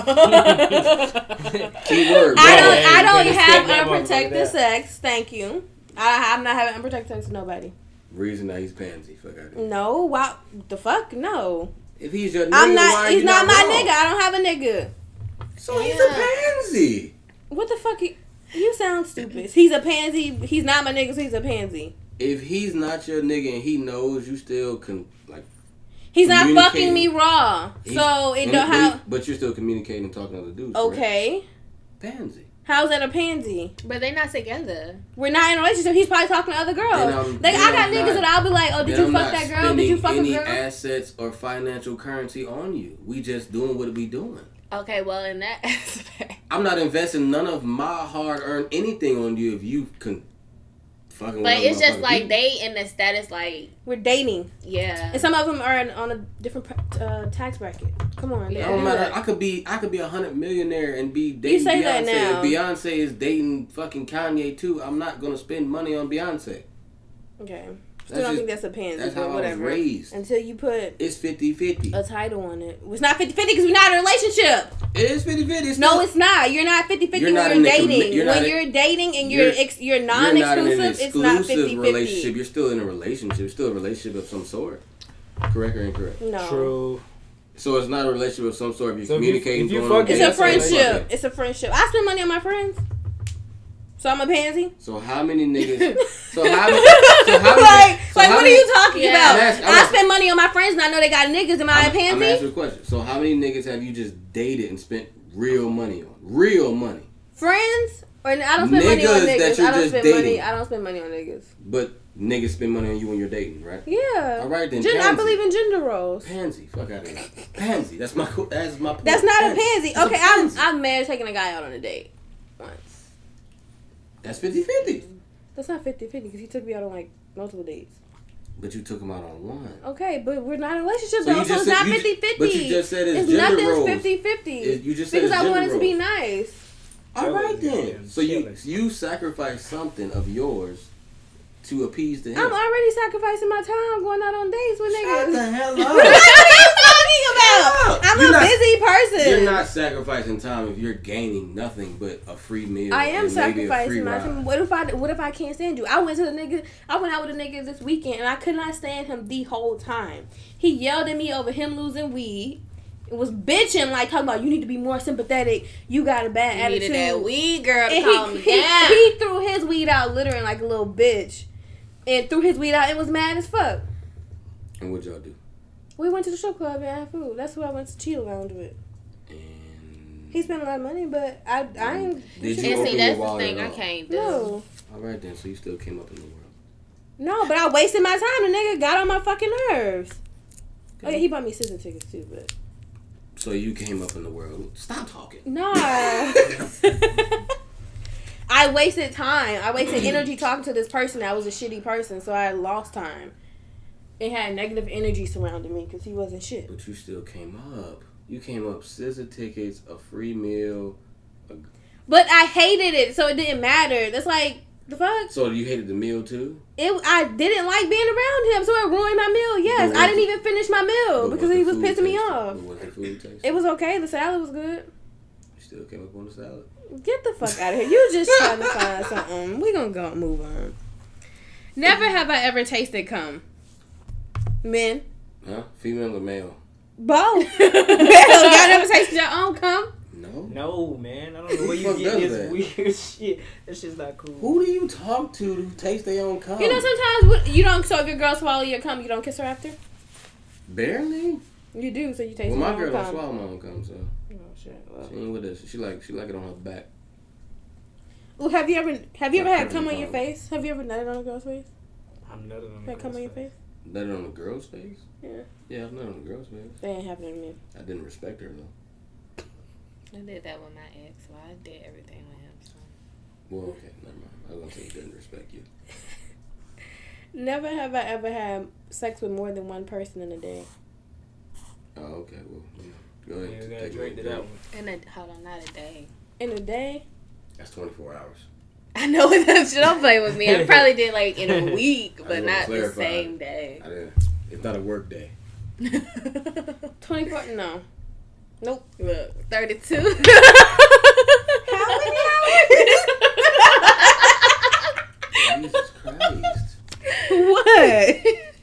Key word, I raw. don't. Yeah, I you don't better have step that motherfucker unprotected down. sex. Thank you. I, I'm not having unprotected sex with nobody. Reason that he's pansy. Fuck out of here. No. Why? The fuck? No. If he's your nigga, I'm why not. He's you not my raw? nigga. I don't have a nigga. So he's Yeah. a pansy. What the fuck? You, you sound stupid. He's a pansy. He's not my nigga, so he's a pansy. If he's not your nigga and he knows you still can like. He's not Communicating. fucking me raw. he's- So it and- don't but, have. he- but you're still communicating and talking to other dudes. correct? Okay. Pansy. How's that a pansy? But they not together. We're not in a relationship. He's probably talking to other girls. Then I'm- like then I got I'm niggas not- that I'll be like, oh, did Then you I'm fuck not that girl? Did you fuck a spending girl? any assets or financial currency on you. We just doing what we doing. Okay, well in that aspect. I'm not investing none of my hard-earned anything on you if you can fucking. But with it's just motherfuckers. like You- they in the status like We're dating, yeah. and some of them are in, on a different uh, tax bracket. Come on, It don't don't do matter. that. I could be I could be a hundred millionaire and be dating say Beyonce. that now. If Beyonce is dating fucking Kanye too, I'm not gonna spend money on Beyonce. Okay. Still That's don't just- think that's a pansy, That's but how I was whatever. raised. Until you put It's fifty-fifty. a title on it. It's not fifty-fifty because we're not in a relationship. It is fifty-fifty. It's No, still- it's not. You're not fifty-fifty You're when not you're in a dating. commi- you're not when in- you're dating and you're you're- ex- you're You're not in an non-exclusive, it's not exclusive fifty-fifty. relationship. You're still in a relationship. It's still a relationship of some sort. Correct or incorrect? No. True. So it's not a relationship of some sort. If you're So if you- communicating, if you going on fucking- It's dates, a Yeah, that's friendship. like It's a friendship. I spend money on my friends. So I'm a pansy? So how many niggas? So how many? So how many? like, so like how what many, are you talking Yeah. about? I'm asking- I'm I asking- spend money on my friends and I know they got niggas. Am I I'm, a I'm pansy? asking a question. So how many niggas have you just dated and spent real money on? Real money. Friends? Or I don't spend money on Niggas that niggas. you're I don't just spend dating. money. I don't spend money on niggas. But niggas spend money on you when you're dating, right? Yeah. All right then. Gen- I pansy. believe in gender roles. Pansy. Fuck out of here. Pansy. That's my. co- That's my. Point. That's not a pansy. It's a Okay, I'm pansy. I'm mad at taking a guy out on a date once. That's fifty-fifty. That's not fifty-fifty because he took me out on like multiple dates. But you took him out on one. Okay, but we're not in a relationship So though, you so just it's not said- you ju- fifty-fifty. but you just said it's It's gender nothing's roles. fifty-fifty. It- you just said because it's I wanted gender to be roles. nice. All right then. Killing, So you killing. you sacrificed something of yours to appease to him. I'm already sacrificing my time going out on dates with Shut niggas. the hell What up. are you talking about? I'm You're a not- busy person. You're not sacrificing time if you're gaining nothing but a free meal. I am and maybe a free sacrificing my ride. time. What if I what if I can't stand you? I went to the nigga. I went out with a nigga this weekend and I could not stand him the whole time. He yelled at me over him losing weed. It was bitching like talking about you need to be more sympathetic. You got a bad You attitude. needed that weed girl to And calm he, me he, down. he threw his weed out littering like a little bitch. And threw his weed out and was mad as fuck. And what y'all do? We went to the strip club and had food. That's who I went to Chill Lounge with. And He spent a lot of money, but I I ain't. Did you And open see, your that's the wallet thing at I all? can't do. No. All right then. So you still came up in the world. No, but I wasted my time. The nigga got on my fucking nerves. Oh yeah, he bought me season tickets too, but So you came up in the world. Stop talking. no. I wasted time. I wasted energy talking to this person that was a shitty person, so I lost time. It had negative energy surrounding me because he wasn't shit. But you still came up. You came up scissor tickets, a free meal. A... But I hated it, so it didn't matter. That's like the fuck. So you hated the meal too? It. I didn't like being around him, so it ruined my meal. Yes, But I what didn't the- even finish my meal But because what he the was food pissing me tasted? off. But what the food taste? It was okay. The salad was good. You still came up on the salad. Get the fuck out of here. You just trying to find something. We gonna go move on. Never have I ever tasted cum. Men. Huh? Female or male? Both. Y'all never tasted your own cum? No. No, man. I don't know Who where the you fuck get does this that? weird shit. That shit's not cool. Who do you talk to to taste their own cum? You know, sometimes what- you don't. So if your girl swallow your cum, you don't kiss her after. Barely. You do. So you taste Well, your my own girl don't cum. swallow my own cum, so Oh shit. Well. she ain't with us. She like she like it on her back. Well, have you ever have you ever Not had cum on currently your problem. face? Have you ever nutted on a girl's face? I'm nutted on Had cum on your face? Let it on a girl's face. Yeah. Yeah, I've nutted on a girl's face. That ain't happening to me. I didn't respect her though. I did that with my ex, so I did everything with him. So. Well, okay, never mind. I was gonna say he didn't respect you. Never have I ever had sex with more than one person in a day. Oh, okay. Well, yeah. Go ahead. Yeah, we Take gotta it drink to away. that one. And a, hold on, not a day. In a day? That's twenty-four hours. I know that shit. Don't play with me. I probably did like in a week, I but just not wanna the clarify. same day. I didn't. It's not a work day. twenty-four? No. Nope. Look, thirty-two. How many hours? Jesus Christ. What?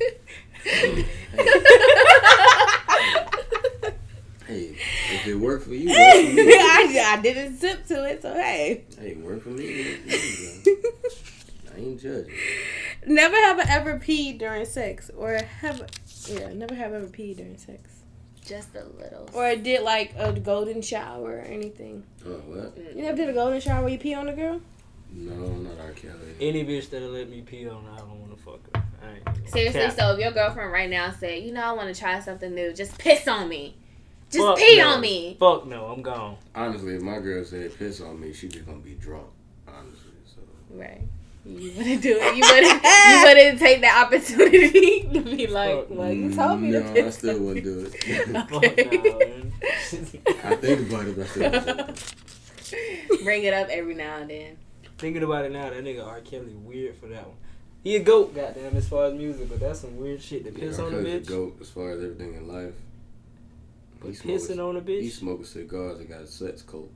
Hey, if it worked for you, work for me. I, I didn't sip to it, so hey. Hey, work for me. Work for me, bro. I ain't judging. Never have I ever peed during sex, or have yeah, never have I ever peed during sex, Just a little. or did like a golden shower or anything. Oh, what? You never did a golden shower where you pee on a girl? No, not R. Kelly. Any bitch that'll let me pee on her, I don't want to fuck her. I ain't gonna Seriously, cap. so if your girlfriend right now said, you know, I want to try something new, just piss on me. Just Fuck pee no. on me. Fuck no, I'm gone. Honestly, if my girl said piss on me, she just gonna be drunk. Honestly, so. Right. You wouldn't do it. You wouldn't. You wouldn't take the opportunity to be like, Fuck well, you told me no, to piss. I still on wouldn't you. do it. Okay. Fuck no, man. I think about it, but I still wouldn't do it. Bring it up every now and then. Thinking about it now, that nigga R. Kelly weird for that one. He a goat, goddamn, as far as music, but that's some weird shit to Yeah, piss R. on a Kelly's bitch. a goat as far as everything in life. But He pissing smoking, on a bitch. he smoking cigars and got a sex coat.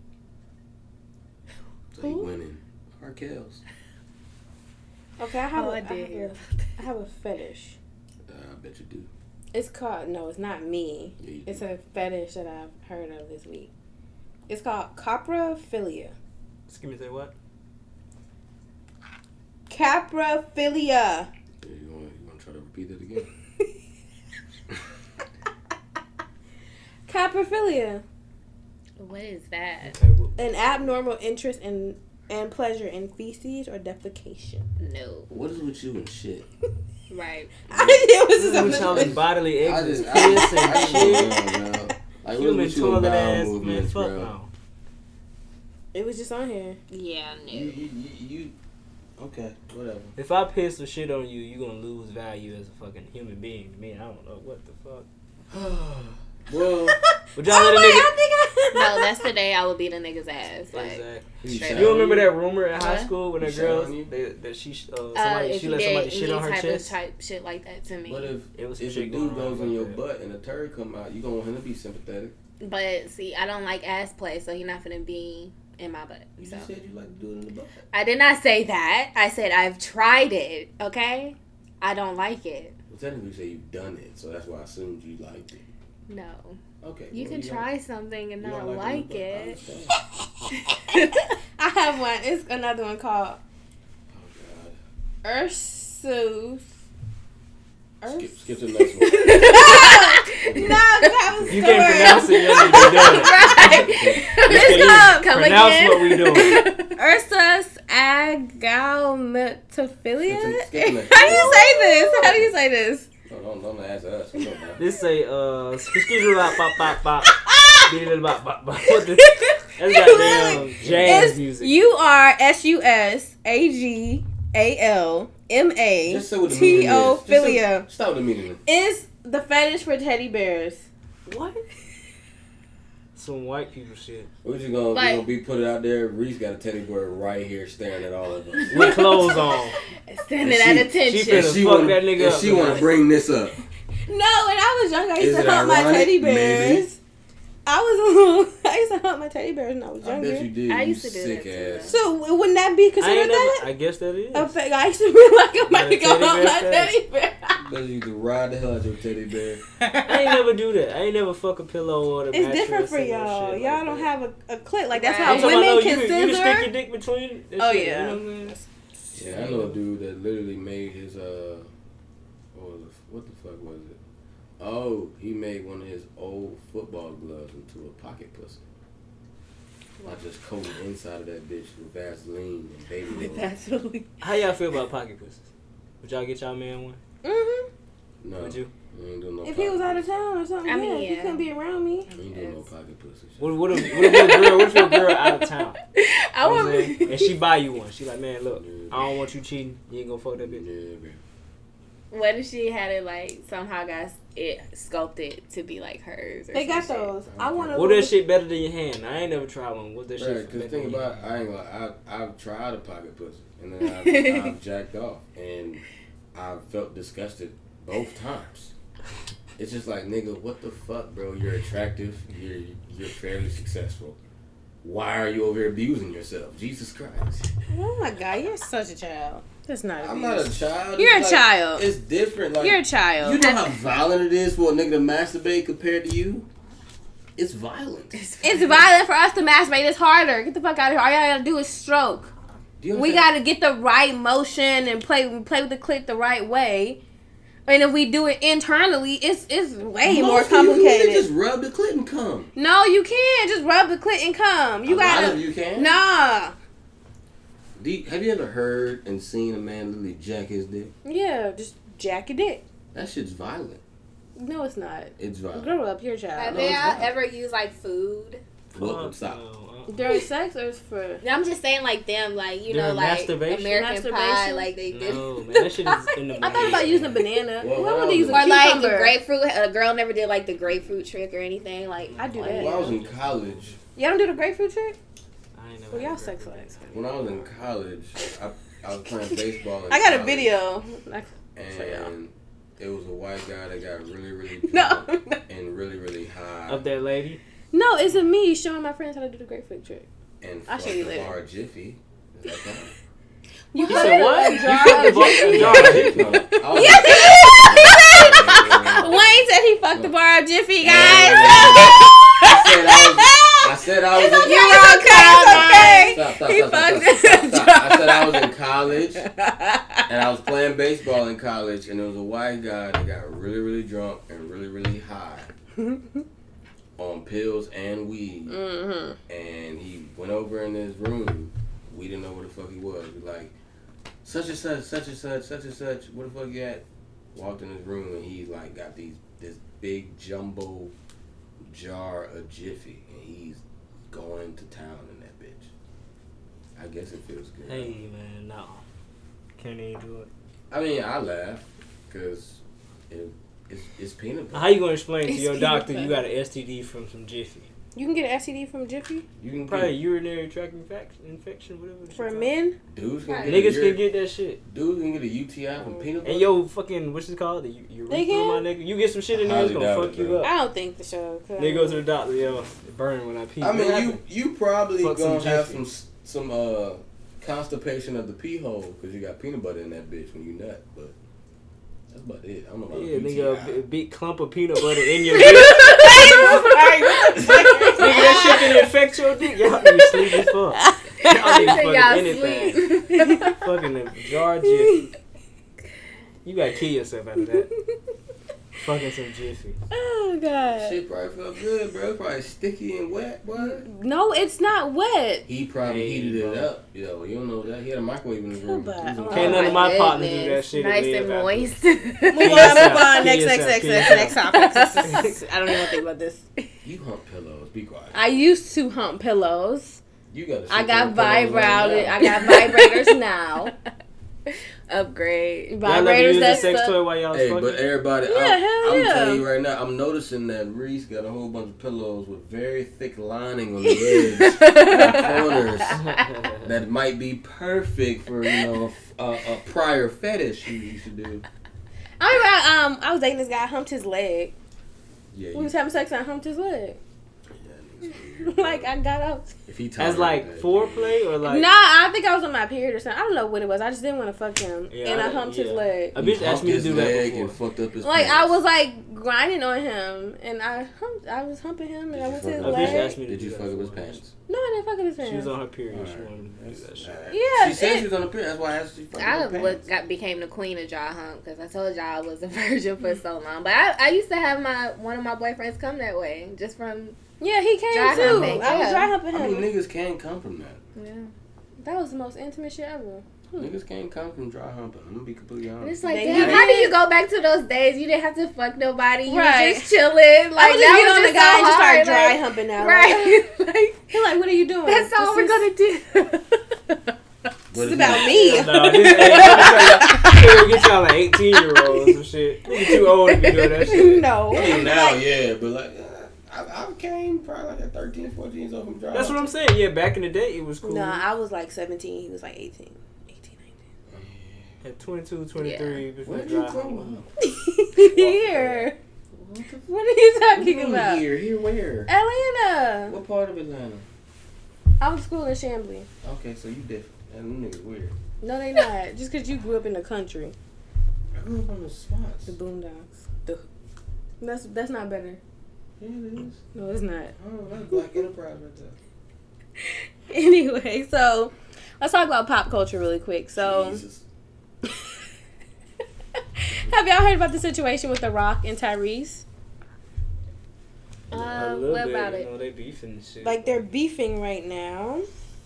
So he Who? winning. R. Kelly's. Okay, I have Oh, a, I I did have hear a, about I have a fetish. Uh, I bet you do. It's called no, it's not me. Yeah, you It's do. a fetish that I've heard of this week. It's called coprophilia. Excuse me, say what? Caprophilia. Yeah, you want you want to try to repeat it again? Caprophilia. What is that? Okay, well, An abnormal interest in and pleasure in feces or defecation. No. What is with you and shit? Right. it was just which all this bodily I exits, just, I just, piss I and just shit, don't know, bro. Like, human what is with you and toilet bowel ass, man, movements, fuck bro? no. It was just on here. Yeah, no. You, you, you, you, okay, whatever. If I piss or shit on you, you gonna lose value as a fucking human being to me. I don't know what the fuck. Well, Would y'all let a wait, nigga? I think I... No, that's the day I would beat a nigga's ass. Like, Exactly. he Straight shot You up. remember you? that rumor in high What? school when He that shot girl on you? they, that she uh, somebody uh, if she you let did somebody any shit on her type chest? of type shit like that to me. But if, It was if a shit dude going on goes in like your that. butt and a turd come out, you gonna want him to be sympathetic. But see, I don't like ass play, so he's not gonna be in my butt. You So just said you like to do it in the butt. I did not say that. I said I've tried it. Okay, I don't like it. Well, technically you say you've done it, so that's why I assumed you liked it. No, Okay. you well, can don't- try something and you not don't like in the butt. I it. understand. I have one. It's another one called Oh God. Ursus. Skip, skip to the next one. No, that was You can't pronounce it, you don't need to be doing it. Right. Let's go. Come pronounce again. what we doing. Ursus agametophilia. Skip to- skip to next. How do you say this? How do you say this? No, don't, don't ask us. We know about it. This say uh skittle bop bop bop bop. Skittle bop bop bop. What the? That's goddamn jazz It's music. U R S U S A G A L M A Just say what the meaning T is. O Just say- philia. Stop with the meaning. Is the fetish for teddy bears. What? Some white people shit. We're just gonna, Like- we gonna be put it out there. Reese got a teddy bear right here staring at all of us. With clothes on. Standing And at she- attention. she finna- she fuck wanna, that nigga and up, she man. want to bring this up. No, when I was younger, I used Is to it hunt my ironic? teddy bears. Maybe. I was a little. I used to hunt my teddy bears when I was I younger. bet you did. I you used to do sick that too, ass. So w- wouldn't that be I considered ain't never. that? I guess that is. A fa- I used to be like, I'm about Like to a go teddy hunt bear my fetish. teddy bear. Because you could ride the hell out of your teddy bear. I ain't never do that. I ain't never fuck a pillow or the It's mattress different for or no y'all. shit Y'all like don't that. have a, a clit. Like, that's Right. how I'm talking women about, no, can you, you just stick scissor. your dick between. That Oh, shit, yeah. You know what I'm saying? Yeah, I know a dude that literally made his, uh, what, was it, what the fuck was it? Oh, he made one of his old football gloves into a pocket pussy. I just coated the inside of that bitch with Vaseline and baby oil. Absolutely. How y'all feel about pocket pussies? Would y'all get y'all man one? Mm-hmm. No, Would you? we ain't doing no If he was pocket out of pussy. town or something, I yeah, mean, if he yeah. couldn't be around me. We ain't doing no pocket pussy. shit. What, what, if, what if your girl? What if your girl out of town? I You know what I'm want. saying? And she buy you one. She like, man, look, I don't want you cheating. You ain't gonna fuck that bitch. Yeah, bro. What if she had it like somehow got it sculpted to be like hers? Or They got some shit? those. I want to. What that shit better than your hand? I ain't never tried one. What that Right, shit? cause better think than your about, hand? I ain't gonna, I, I've tried a pocket pussy, and then I've, I've jacked off, and I felt disgusted both times. It's just like, nigga, what the fuck, bro? You're attractive, you're you're fairly successful. Why are you over here abusing yourself? Jesus Christ! Oh my God, you're such a child. That's not. I'm not a child. You're It's a like- child. It's different. Like You're a child. You know how violent it is for a nigga to masturbate compared to you. It's violent. It's violent for us to masturbate. It's harder. Get the fuck out of here. All y'all gotta do is stroke. Do you We understand? gotta get the right motion and play play with the clit the right way. And if we do it internally, it's it's way Most more of you can complicated. just rub the clit and come. No, you can't just rub the clit and come. You A lot gotta. of you can. Nah. Do you, have you ever heard and seen a man literally jack his dick? Yeah, just jack your dick. That shit's violent. No, it's not. It's violent. Grow up, you're a Have child. No, they it's all not. ever used like food? Well, Fuck stop. no, uh-uh. During sex or is for? I'm just saying like them, like you know, During like masturbation? American Pie, Masturbation? like they did. No, man, that shit is in the. I thought about using a banana. Well, Why would when they I use a was- Or like the cucumber? grapefruit. A girl never did like the grapefruit trick or anything. Like I do like, that. When I was in college, Y'all don't do the grapefruit trick? I ain't never. Well, had y'all a sex grapefruit. lives. when I was in college, I, I was playing baseball. In I got a college, video. show y'all. And it was a white guy that got really, really drunk No. and really, really high. Of that lady. No, it's a me showing my friends how to do the grapefruit trick. And I'll fucked show you the later. bar Jiffy. Is that fine? You You said what? You jar fucked the of bar- Jiffy? jar of Jiffy? No, I was- Yes, he did. Wayne said he fucked the bar of Jiffy, guys. I said I was. I said I was. It's okay, You it's wrong, okay, Kyle. it's okay. say Stop, stop, he stop, stop, fucked stop, stop, stop. I said I was in college, and I was playing baseball in college, and there was a white guy that got really, really drunk and really, really high on pills and weed, Mm-hmm. and he went over in his room. We didn't know where the fuck he was. We like, such and such, such and such, such and such. Where the fuck you at? Walked in his room, and he like got these this big jumbo jar of Jiffy, and he's going to town in that bitch. I guess it feels good. Hey man, no, can't even do it. I mean, I laugh because it, it's, it's peanut butter. How you gonna explain to It's your peanut doctor butter. you got an S T D from some Jiffy? You can get an S T D from Jiffy You can Probably get, urinary tract infection, infection, whatever. the for shit men. dudes can Right. get called. Niggas a, can get that shit. dudes can get a U T I from peanut butter. And yo, fucking, what's it called? The u- They urethra, can? my nigga. You get some shit in there, it's Highly gonna doubt fuck it, you bro. up. I don't think the show. They go to the doctor, yo, it burn when I pee. I What mean, you happened? you probably Fuck some gonna have Jiffy. some some uh constipation of the pee hole because you got peanut butter in that bitch when you nut, but that's about it. I don't know about Yeah, U T I. nigga, a big, big clump of peanut butter in your bitch. Nigga, that shit can infect your dick. Y'all niggas sleep as fuck. Y'all niggas fucking Y'all anything. sleep. Fucking a jar of Jiffy. You gotta kill yourself out of that. Fucking some Jiffy. Oh god. Shit probably felt good, bro. Probably sticky and wet, boy. No, it's not wet. He probably Hey, heated it bro. up. Yo, you don't know that. He had a microwave in his room. But- He was in oh Can't none of my partners do that goodness. shit. Nice live and after. moist. Move on, P move S F, on. Next, P S next, F, next, P next, S F. next topic. I don't even think about this. You hump pillows. Be quiet. I used to hump pillows. You got. I got vibrators. I I got vibrators now. Upgrade. Y'all never Vibrators. used a That's sex the, toy while y'all was Hey, fucking? but everybody, Yeah, I'm, hell I'm yeah. telling you right now, I'm noticing that Reese got a whole bunch of pillows with very thick lining on the edge and corners that might be perfect for, you know, a, a, a prior fetish you, you should do. I remember I, um I was dating this guy. I humped his leg. Yeah, We you, was having sex and I humped his leg. yeah, niggas weird, Like bro. I got out. if he As tolerated like that, foreplay or like? Nah, I think I was on my period or something. I don't know what it was. I just didn't want to fuck him, Yeah, and I, I- humped yeah. his leg. A he bitch asked humped me to his do that leg before. and fucked up his Like I pants. was like grinding on him, and I humped. I was humping him, and Did I you went fuck to his A up bitch leg. asked me to Did do you that fuck up his before. pants? No, I didn't fuck with his She was hands. on her period. She Alright. wanted me to do that shit. Alright. Yeah, She said it- she was on the period. That's why I asked if she fucked I up her was, pants. got became the queen of dry hump because I told y'all I was a virgin for so long. But I, I used to have my one of my boyfriends come that way just from Yeah, he came Dry too. humping, I was yeah. dry humping I him. mean, niggas can't come from that. yeah. That was the most intimate shit ever. Niggas can't come from dry humping. I'm gonna be completely And honest. it's like, They damn, did. how do you go back to those days? You didn't have to fuck nobody. You Right. were just chilling. Like I would just that get was on the just guy so and just start hard, dry like- humping now. Right. like He's like, what are you doing? that's all This we're is- gonna do. What It's if about you- me. No, this ain't. Let me get y'all like eighteen year olds and shit. Nigga too old to be doing that shit. No. I mean, I'm now, like, yeah, but like, uh, I, I came probably like at thirteen, fourteen years old from dry That's what I'm humping. saying. Yeah, back in the day, it was cool. Nah, I was like seventeen. He was like eighteen. eighteen, At twenty-two, twenty-three, before Where the did you dry grow hump. up? nineteen. Here. What are you talking What about? Here, here, where? Atlanta. What part of Atlanta? I went to school in Chamblee. Okay, so you different. And them niggas weird. No, they not. Just because you grew up in the country. I grew up on the spots. The Boondocks. The, that's that's not better. Yeah, it is. No, it's not. Oh, that's Black Enterprise right there. Anyway, so let's talk about pop culture really quick. So, Jesus. have y'all heard about the situation with The Rock and Tyrese? A Um, little what bit, about you it? know, they beefing and shit. Like they're beefing right now.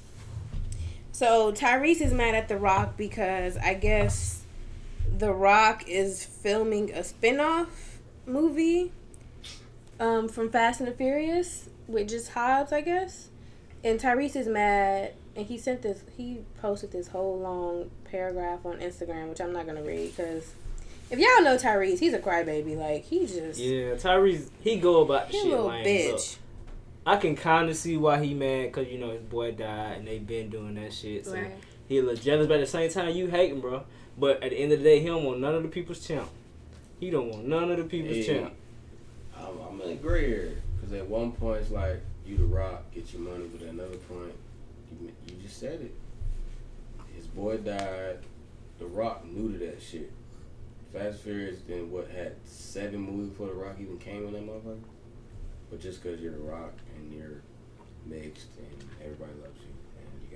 So Tyrese is mad at The Rock because I guess The Rock is filming a spin-off movie um, from Fast and the Furious with just Hobbs, I guess. And Tyrese is mad, and he sent this. He posted this whole long paragraph on Instagram, which I'm not gonna read because if y'all know Tyrese, he's a crybaby. Like he just Yeah, Tyrese, he go about the he a shit little lame. bitch. Look, I can kind of see why he mad, because, you know, his boy died, and they been doing that shit. So Right. he a little jealous, but at the same time, you hating, bro. But at the end of the day, he don't want none of the people's champ. He don't want none of the people's Hey, champ. I'm, I'm in the gray area. Because at one point, it's like, you The Rock, get your money. But at another point, you, you just said it. His boy died. The Rock knew to that shit. Fast and Furious then what had seven movies before The Rock even came in that motherfucker? But just because you're The Rock and you're mixed and everybody loves you and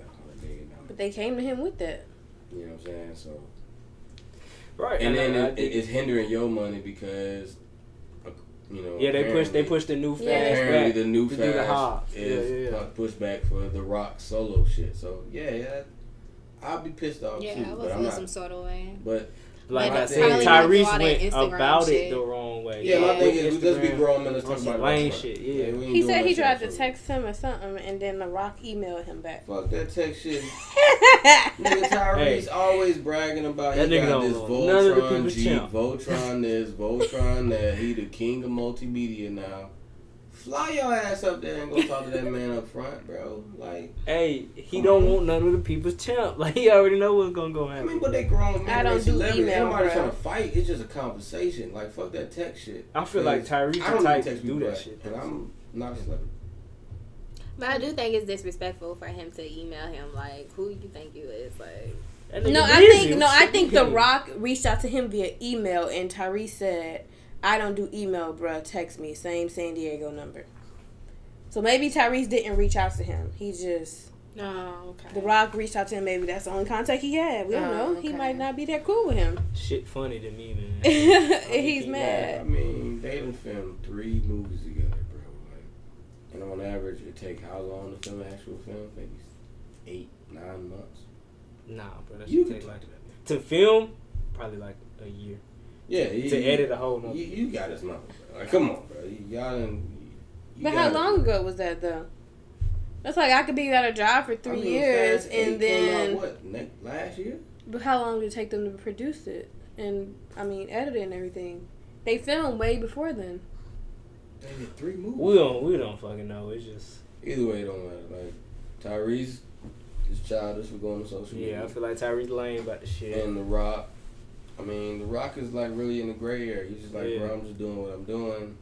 million dollars. But they came to him with that. You know what I'm saying? So. Right. And and then I, it, I think, it's hindering your money because, uh, you know. yeah, they push they push the new fast Yeah. Apparently, back the new to do the fast Hobbs. is Yeah, yeah, yeah. pushed back for the Rock solo shit. So yeah, yeah, I'll be pissed off Yeah, too. I would but I'm feel not. some sort of way. But Like But I it's said, probably gonna do Tyrese all that went Instagram about shit. it the wrong way. yeah, my Yeah. thing is, let's be Instagram grown men. Let's on talk some about lame it. shit. we Yeah. ain't He doing said that he shit tried to for- text him or something, and then The Rock emailed him back. Fuck that text shit. Nigga Tyrese Hey. always bragging about That he nigga got don't this know none of the Voltron people's Jeep, champ. Voltron this, Voltron that. He the king of multimedia now. Fly your ass up there and go talk to that man up front, bro. Like, Hey, he Come don't on. want none of the people's champ. Like he already know what's gonna go I happen. mean, but they grown men, I don't they do celebrities. email, Ain't nobody bro. trying to fight. It's just a conversation. Like, fuck that text shit. I feel like Tyrese I don't the type even to text do people that back, shit. and I'm not a celebrity. But I do think it's disrespectful for him to email him like, "Who you think you is?" Like, That nigga No, I busy. think no, I What think you The mean? Rock reached out to him via email, and Tyrese said, "I don't do email, bruh. Text me, same San Diego number." So maybe Tyrese didn't reach out to him. He just no, okay. The Rock reached out to him. Maybe that's the only contact he had. We don't Oh, know. He okay. might not be that cool with him. Shit funny to me, man. And He he's keep mad. I mean, they done filmed three movies together, bro. Like, and on average, it take how long to film an actual film? Maybe eight, nine months. Nah, bro, that You should could take do like that. to film probably like a year. Yeah, you, To edit a whole nother. You, you got his number, bro. Like, come on, bro. You, y'all done, you But got how it. long ago was that though? That's like I could be at a job for three I mean, years, Fast Eight and came out, then what next, last year? but how long did it take them to produce it and I mean edit it and everything? They filmed way before then. They did three movies. We don't we don't fucking know. It's just Either way, it don't matter. Like Tyrese is childish for going to social media. yeah. I feel like Tyrese lame about the shit. And The Rock, I mean, The Rock is like really in the gray area. He's just like, Yeah. bro, I'm just doing what I'm doing.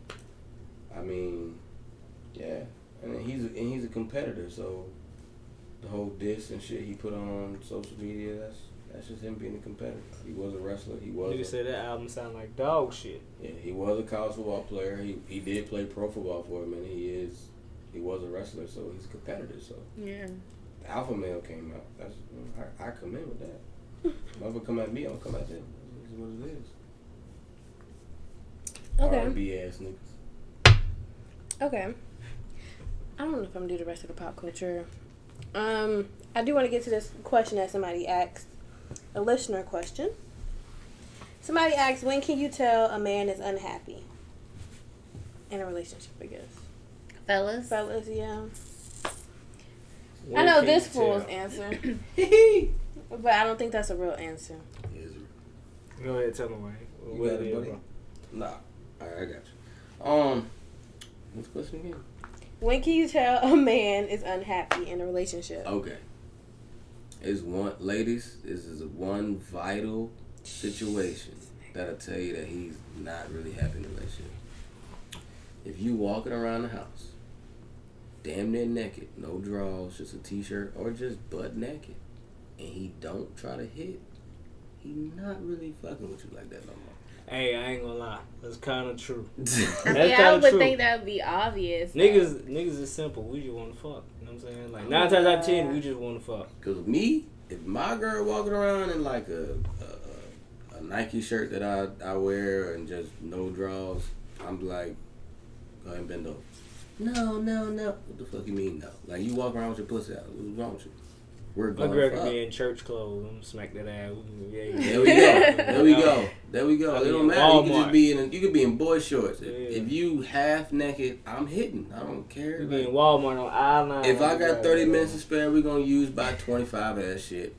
I mean, yeah, and then he's a, and he's a competitor, so the whole diss and shit he put on social media, that's that's just him being a competitor. He was a wrestler. He was. Nigga A, said that album sound like dog shit. yeah, he was a college football player. He he did play pro football for a minute. He is. He was a wrestler, so he's a competitor. So yeah. the Alpha Male came out. That's I, I come in with that. Whoever come at me, I'll come at them. This is what it is. Okay. R and B ass niggas. Okay. I don't know if I'm gonna do the rest of the pop culture. Um, I do want to get to this question that somebody asked, a listener question. Somebody asked, when can you tell a man is unhappy in a relationship? I guess. Fellas. Fellas, yeah. When I know can this you fool's tell? answer, Hee but I don't think that's a real answer. Go ahead, tell him, Wayne. You What got it it, is, buddy? bro. Nah. Alright, I got you. Um, what's the question again? When can you tell a man is unhappy in a relationship? Okay. Is one, ladies, this is a one vital situation that'll tell you that he's not really happy in the relationship. If you walking around the house, damn near naked, no drawers, just a t-shirt, or just butt naked, and he don't try to hit, he not really fucking with you like that no more. Hey, I ain't gonna lie. That's kind of true. That's Yeah, I kinda would true. think that would be obvious. though. Niggas, niggas is simple. We just want to fuck. You know what I'm saying? Like nine times out of ten, we just want to fuck. Cause with me, if my girl walking around in like a a, a, a Nike shirt that I, I wear and just no drawers, I'm like, go ahead and bend over. No, no, no. What the fuck you mean no? Like you walk around with your pussy out. What's wrong with you? We're My going girl fuck. could be in church clothes. I'm smack that ass. Yeah, yeah. There we go. There we go. There we go. I It mean, don't matter. You could Walmart. just be in. A, you could be in boy shorts. If, Yeah. if you half naked, I'm hitting. I don't care. We be in Like, Walmart on aisle nine. if I got thirty Yeah. minutes to spare, we're gonna use by twenty-five ass shit.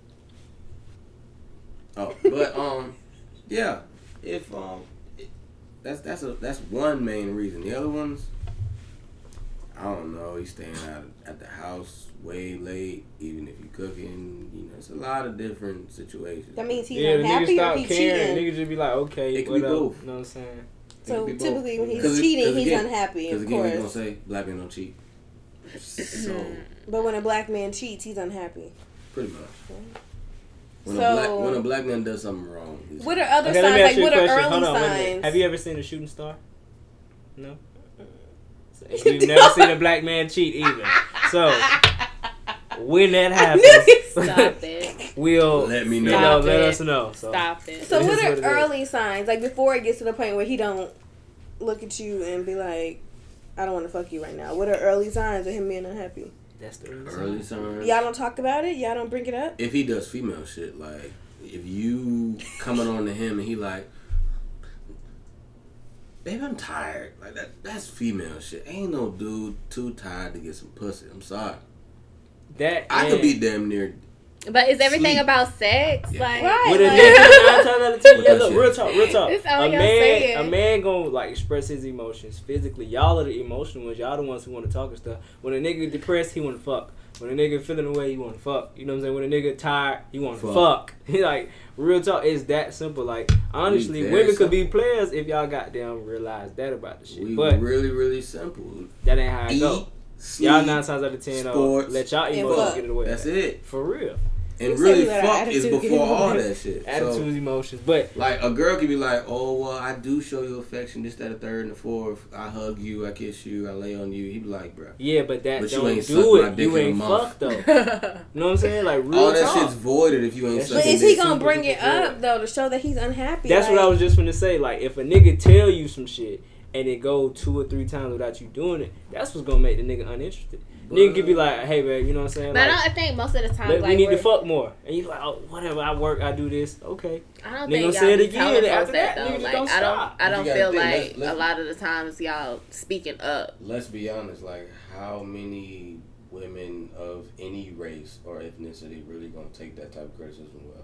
Oh, but um, yeah. If um, it, that's that's a that's one main reason. The other ones, I don't know. He's staying out at the house way late, even if you're cooking. You know, it's a lot of different situations. That means he's Yeah, the niggas unhappy or stop he caring. cheating. Niggas just be like, okay, It can what be up? both. You know what I'm saying? So It could be both. typically when he's Cause it- cheating, cause he's again- unhappy, Because of again, we're gonna course. say black men don't cheat. So But when a black man cheats, he's unhappy. pretty much. When, So- a black, when a black man does something wrong, he's What are other Okay, let me signs? ask Like you a what are question. early Hold on, wait a minute. signs? Have you ever seen a shooting star? No. So, you've never seen a black man cheat either. So, when that I knew it. happens, Stop it. we'll Let me you know. know, Stop let it. us know. So. Stop it. So It what is are what it is. early signs? Like before it gets to the point where he don't look at you and be like, I don't want to fuck you right now. What are early signs of him being unhappy? That's the early Early sign. signs. Y'all don't talk about it? Y'all don't bring it up? If he does female shit, like if you coming on to him and he like, babe, I'm tired. Like that. That's female shit. Ain't no dude too tired to get some pussy. I'm sorry. That I and- could be damn near. But is everything Sleep. about sex? Yeah. Like, Right. With a Like- nigga, nine times out of ten, With yeah, that look, shit. real talk, real talk. It's all A y'all man, saying. a man gonna like express his emotions physically. Y'all are the emotional ones. Y'all the ones who want to talk and stuff. When a nigga depressed, he want to fuck. When a nigga feeling away, he want to fuck. You know what I'm saying? When a nigga tired, he want to fuck. Fuck. Like real talk, it's that simple. Like honestly, We very women could be simple. players if y'all goddamn realize that about the shit. We but really, really simple. that ain't how it Eat, go. sleep, Y'all nine times out of ten, uh, sports, let y'all and emotions fuck. get it away. That's it. For real. And You said really, we let our fuck is attitude get before in the all way. that shit. Attitudes, So, emotions, but like a girl could be like, oh well, I do show you affection, this, that, a third, and the fourth. I hug you, I kiss you, I lay on you. He'd be like, bro, yeah, but that But you don't ain't suck do my it. dick You in a ain't month. fuck though. You know what I'm saying? Like real all that talk. shit's voided if you ain't That sucking But is dick. he gonna super bring it duper up good. though to show that he's unhappy? That's like, what I was just gonna say. Like, if a nigga tell you some shit and it go two or three times without you doing it, that's what's gonna make the nigga uninterested. Nigga could be like, hey, man, you know what I'm saying? but Like, I don't think most of the time, let- like, we need to we're- fuck more. And you like, oh, whatever, I work, I do this. Okay. I don't Nigga think gonna y'all say it be again, telling and folks after that that, though. niggas Like, don't I don't, stop. I You don't gotta feel think, like let's- let's- a lot of the times y'all speaking up. Let's be honest, like how many women of any race or ethnicity really gonna take that type of criticism well?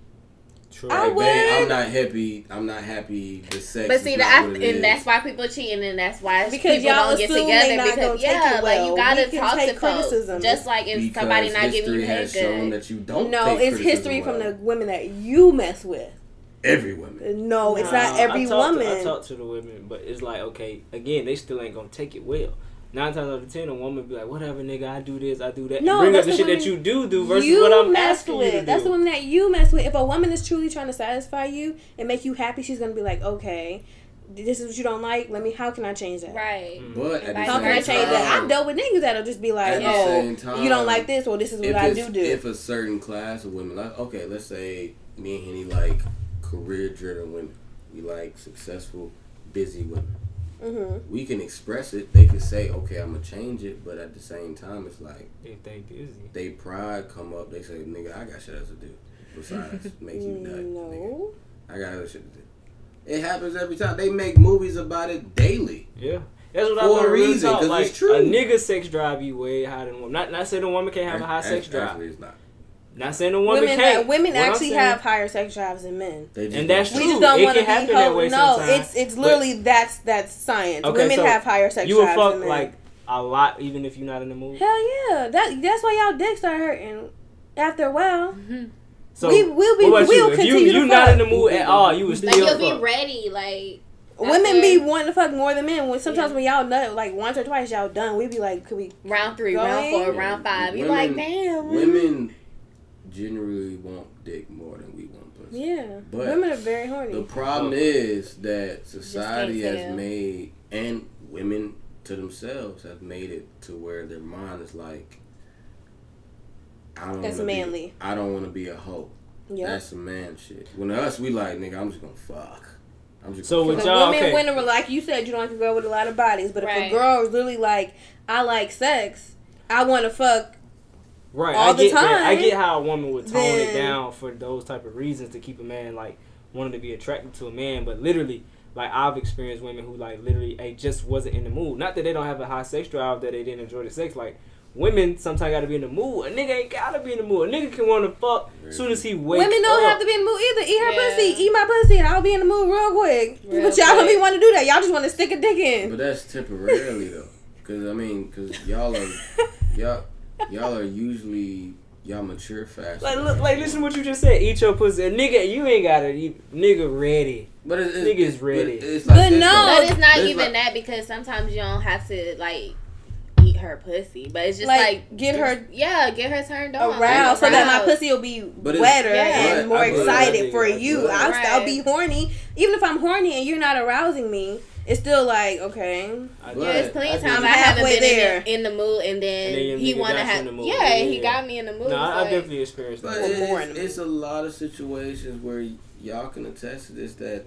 True. I Like, would. babe, I'm not happy. I'm not happy. The sex. But is see, not that, what it and is. that's why people cheating, and that's why Because people y'all don't get assume together they not because gonna take yeah, it like well. you gotta We can talk take to folks. criticism. Just like if because somebody not history giving you head has shown good. that you don't. No, take it's criticism history from well. the women that you mess with. Every woman. No, it's Nah, not every I talk woman. To, I talk to the women, but it's like, okay, again, they still ain't gonna take it well. Nine times out of ten, a woman be like, whatever, nigga, I do this, I do that. No, and bring up that's the the shit that women you do do versus you what I'm mess asking with. you to That's do. the woman that you mess with. If a woman is truly trying to satisfy you and make you happy, she's gonna be like, okay, this is what you don't like. Let me. How can I change that? Right. Mm. But at the How How same can I Right. change time, that? I've dealt with niggas that'll just be like, At the oh, same time, you don't like this, or this is what if I it's- do do. If a certain class of women, like okay, let's say me and Henny like career-driven women. We like successful, busy women. Mm-hmm. We can express it. They can say, okay, I'm gonna change it, but at the same time, it's like If they busy. they pride come up. They say, nigga, I got shit else to do besides make you nut. Nigga. No. I got other shit to do. It happens every time. They make movies about it daily. Yeah. That's what I For a learned. Real reason, talk. 'cause Like, it's true. a nigga sex drive you way higher than a woman. Not not saying a woman can't have a high Act- sex drive. Actually, it's not. Not saying a woman Women, can't. women What I'm actually saying- have higher sex drives than men. They just And that's don't- We true. just don't It want to can be happen that held. way No, sometimes. it's it's But- literally that's that's science. Okay, Women so have higher sex You would drives fuck than men. like a lot even if you're not in the mood. Hell yeah, that that's why y'all dicks start hurting after a while. So we will be what about we'll you? If continue you to you fuck. not in the mood at all, you would still Like you'll be fuck. ready, like Women after be wanting to fuck more than men. When sometimes Yeah. when y'all nut like once or twice, y'all done. We be like, could we? round three, Going? round four, round five. You're like, damn. Women generally want dick more than we want pussy. Yeah, But women are very horny. The problem is that society can't has tell. made, and women to themselves have made it to where their mind is like, I don't. That's wanna be- manly. I don't want to be a hoe. Yeah. That's some man shit. When us, we like, nigga, I'm just gonna fuck. I'm just. So gonna with The fuck. y'all, women, okay. women were like you said, you don't like a girl with a lot of bodies. But if Right. a girl is literally like, I like sex, I want to fuck. Right, all I the get that. I time, get how a woman would tone it then- down for those type of reasons to keep a man like wanting to be attracted to a man, but literally, like I've experienced women who like literally, hey, just wasn't in the mood. Not that they don't have a high sex drive, that they didn't enjoy the sex. Like women sometimes got to be in the mood. A nigga ain't gotta be in the mood. A nigga can want to fuck as soon as he wakes Women don't up. have to be in the mood either. Eat her Yeah. pussy, eat my pussy, and I'll be in the mood real quick. Real but y'all don't quick. be want to do that. Y'all just want to stick a dick in. But that's temporarily though, because I mean, because y'all are, y'all, y'all are usually y'all mature fast. Like, look, like, listen to what you just said. Eat your pussy. A nigga, you ain't gotta eat. Nigga ready. But it's, it's, Niggas it's ready. It's like But this, no. though. But it's not It's even like- that because sometimes you don't have to like eat eat her pussy, but it's just Like, like, get her yeah, get her turned on, aroused so that my Aroused. pussy will be But it's- wetter Yeah. and more I believe excited that for nigga. you. Right. I'll, I'll Right. be horny. Even if I'm horny and you're not arousing me, it's still like, okay. I- But Yeah, it's plenty of I times I'm I haven't halfway been there. in the, in the mood, and then And then your he nigga want to got you have in the mood. yeah, Yeah, he yeah. got me in the mood. No, It's I, I like- definitely experienced But that. more it's, in the it's a lot of situations where y- y'all can attest to this that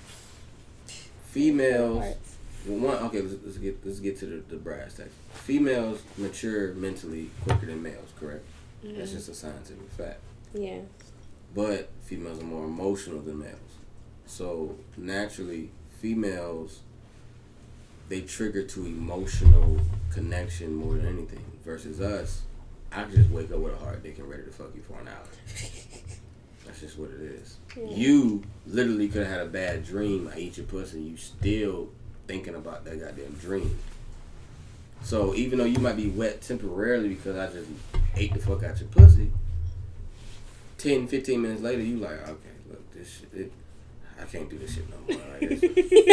females. Well, one, okay, let's, let's get let's get to the, the brass tacks. Females mature mentally quicker than males, correct? Mm-hmm. That's just a scientific fact. Yeah. But females are more emotional than males. So naturally, females, they trigger to emotional connection more than anything. Versus us, I can just wake up with a hard dick and ready to fuck you for an hour. That's just what it is. Yeah. You literally could have had a bad dream. I eat your pussy, and you still thinking about that goddamn dream. So even though you might be wet temporarily because I just ate the fuck out your pussy, ten, fifteen minutes later, you like, okay, look, this shit, it, I can't do this shit no more. Like, this,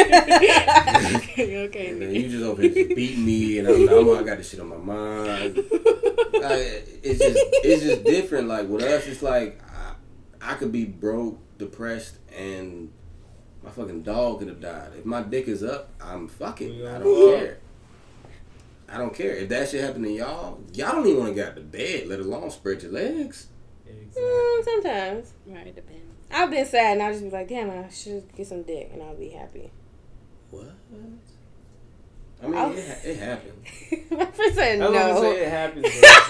okay. and then you just over here just beating me, and I'm, I'm I got this shit on my mind. Like, it's just it's just different. Like with us, it's like I, I could be broke, depressed, and my fucking dog could have died. If my dick is up, I'm fucking. I don't care. I don't care. If that shit happened to y'all, y'all don't even want to get out of bed, let alone spread your legs. Exactly. Mm, sometimes. Right, depends. I've been sad and I'll just be like, damn, I should get some dick and I'll be happy. What? I mean, I'll- it, ha- it happened. My friend said I was gonna no. say it happens.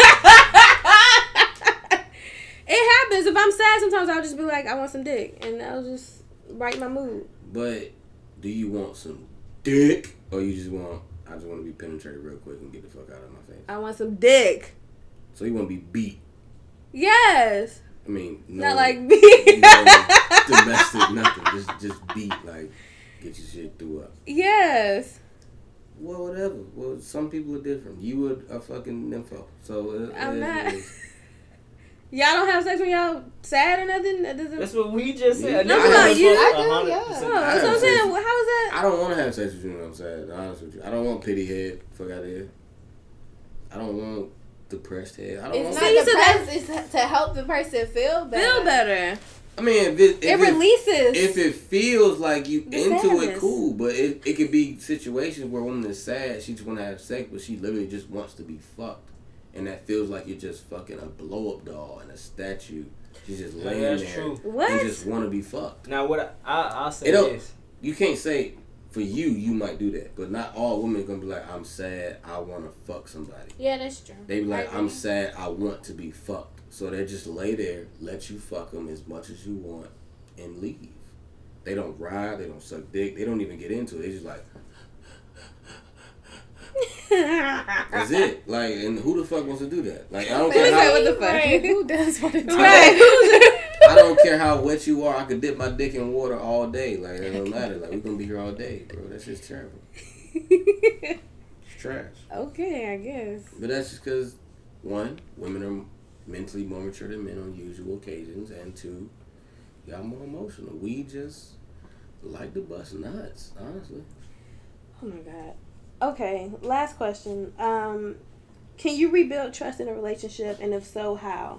It happens. If I'm sad, sometimes I'll just be like, I want some dick. And I'll just brighten my mood. But do you want some dick, or you just want? I just want to be penetrated real quick and get the fuck out of my face. I want some dick. So you want to be beat? Yes. I mean, no, Not like no me. domestic, nothing. Just, just beat, like, get your shit through up. Yes. Well, whatever. Well, some people are different. You were a fucking nympho, so it, I'm it is not. what it is. Y'all don't have sex when y'all sad or nothing? That doesn't... That's what we just said. No, Nigga no, was you- supposed to I do, one hundred yeah. percent. Oh, that's what I'm have saying. sex. How is that? I don't want to have sex with you when I'm sad. Honest with you, I don't want pity head. Fuck out of here. I don't want depressed head. I don't It's want. not See, so depressed. It's to help the person feel better. Feel better. I mean, if it, It if it, releases. if it feels like you The into it, sadness. cool. But it, it could be situations where a woman is sad, she just want to have sex, but she literally just wants to be fucked, and that feels like you're just fucking a blow up doll and a statue. She's just Yeah, laying that's there true. What? and just want to be fucked. Now what I, I I'll say It don't- this. You can't say for you, you might do that, but not all women are gonna be like, I'm sad, I want to fuck somebody. Yeah, that's true. They be like, I I'm agree. sad, I want to be fucked. So they just lay there, let you fuck them as much as you want, and leave. They don't ride, they don't suck dick, they don't even get into it. They just like, that's it. Like, and who the fuck wants to do that? Like, I don't Who's care that? how, What the fuck? Right, who does want to do Right. that? I don't care how wet you are. I could dip my dick in water all day. Like, it don't matter. Like, we're gonna be here all day, bro. That's just terrible. It's trash. Okay, I guess. But that's just because, one, women are mentally more mature than men on usual occasions, and two, y'all more emotional. We just like to bust nuts, honestly. Oh my god. Okay, last question. Um, can you rebuild trust in a relationship, and if so, how?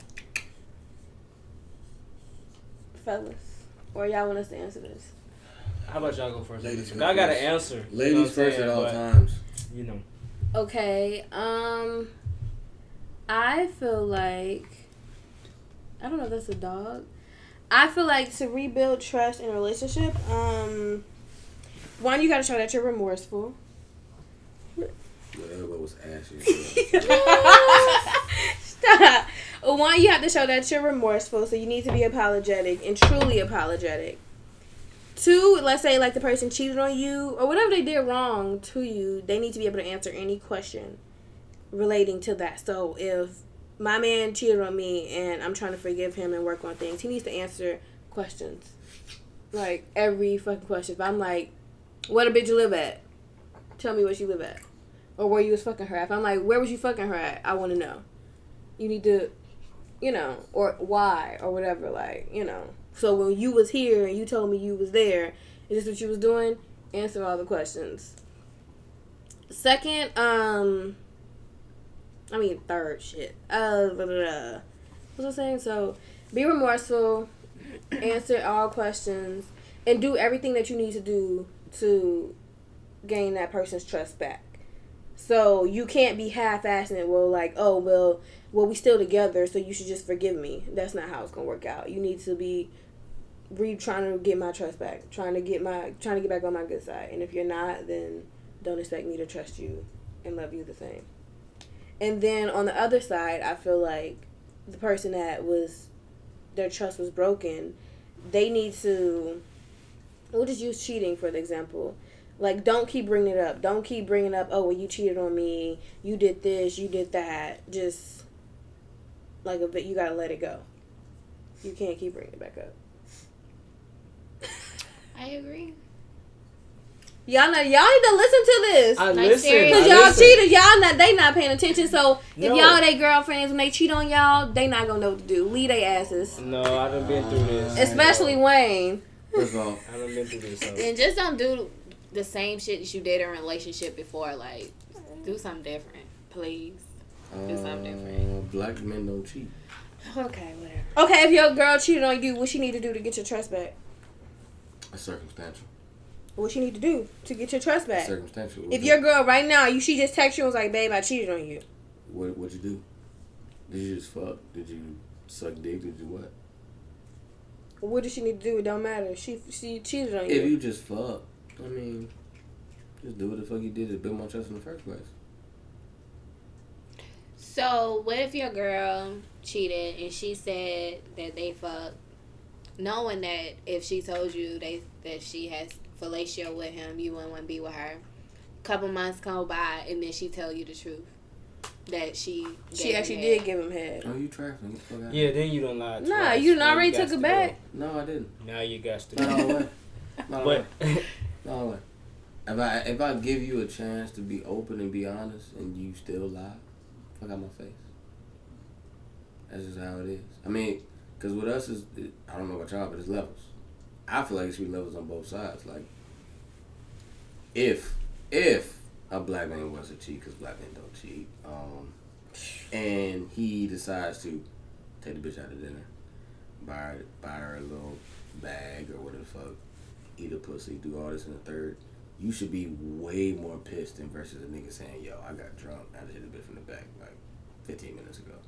Fellas, or y'all want us to answer this? How about y'all go first? Ladies I go got an first. answer. You know Ladies what I'm first saying? at all But, times. You know. Okay. Um, I feel like I don't know if that's a dog. I feel like to rebuild trust in a relationship, um, one, you got to show that you're remorseful. Your elbow was ashy. Stop. One, you have to show that you're remorseful, so you need to be apologetic and truly apologetic. Two, let's say like the person cheated on you or whatever they did wrong to you, they need to be able to answer any question relating to that. So if my man cheated on me and I'm trying to forgive him and work on things, he needs to answer questions. Like every fucking question. If I'm like, where the bitch you live at? Tell me where she live at. Or where you was fucking her at. If I'm like, where was you fucking her at? I want to know. You need to, you know, or why or whatever, like, you know. So when you was here and you told me you was there, is this what you was doing? Answer all the questions. Second, um, I mean, third shit. Uh, blah, blah, blah. What was I saying? So, be remorseful, answer all questions, and do everything that you need to do to gain that person's trust back. So, you can't be half-assing it. Well, like, oh, well, well, we still together, so you should just forgive me. That's not how it's gonna work out. You need to be re trying to get my trust back, trying to get my trying to get back on my good side. And if you're not, then don't expect me to trust you and love you the same. And then on the other side, I feel like the person that was their trust was broken, they need to. We'll just use cheating for the example. Like, don't keep bringing it up. Don't keep bringing up, oh, well, you cheated on me. You did this. You did that. Just, like, a bit, you got to let it go. You can't keep bringing it back up. I agree. Y'all know, y'all need to listen to this. I Like, listen. serious. Cause I y'all listen. cheated. Y'all not, they not paying attention. So, if No. y'all they girlfriends, when they cheat on y'all, they not going to know what to do. Leave their asses. No, I done been through this. Especially Wayne. First of all, I done been through this. So. And just don't do the same shit that you did in a relationship before. Like, do something different, please. Do something uh, different. black men don't cheat. Okay, whatever. Okay, if your girl cheated on you, what she need to do to get your trust back? It's circumstantial. What you need to do to get your trust back? Circumstantial. If your girl right now, you she just text you and was like, babe, I cheated on you. What what'd you do? Did you just fuck? Did you suck dick? Did you what? What does she need to do? It don't matter. She she cheated on you. If you just fuck, I mean, just do what the fuck you did to build my trust in the first place. So, what if your girl cheated and she said that they fucked, knowing that if she told you they that she has fellatio with him, you wouldn't want to be with her? Couple months go by and then she tell you the truth that she she gave actually him did head. give him head. Oh, you trifling? Get the fuck out. Yeah, then you done lied. Nah, twice. you done Now already got took to it go. back. No, I didn't. Now you got to. Not all the way. Not all the But way. Not all the way. If I if I give you a chance to be open and be honest, and you still lie, fuck out my face. That's just how it is. I mean, because with us is it, I don't know about y'all, but it's levels. I feel like it should be levels on both sides. Like, if if a black man was to cheat, because black men don't cheat, um, and he decides to take the bitch out to dinner, buy her, buy her a little bag or whatever the fuck, eat a pussy, do all this in the third, you should be way more pissed than versus a nigga saying, yo, I got drunk, I just hit a bitch from the back like fifteen minutes ago.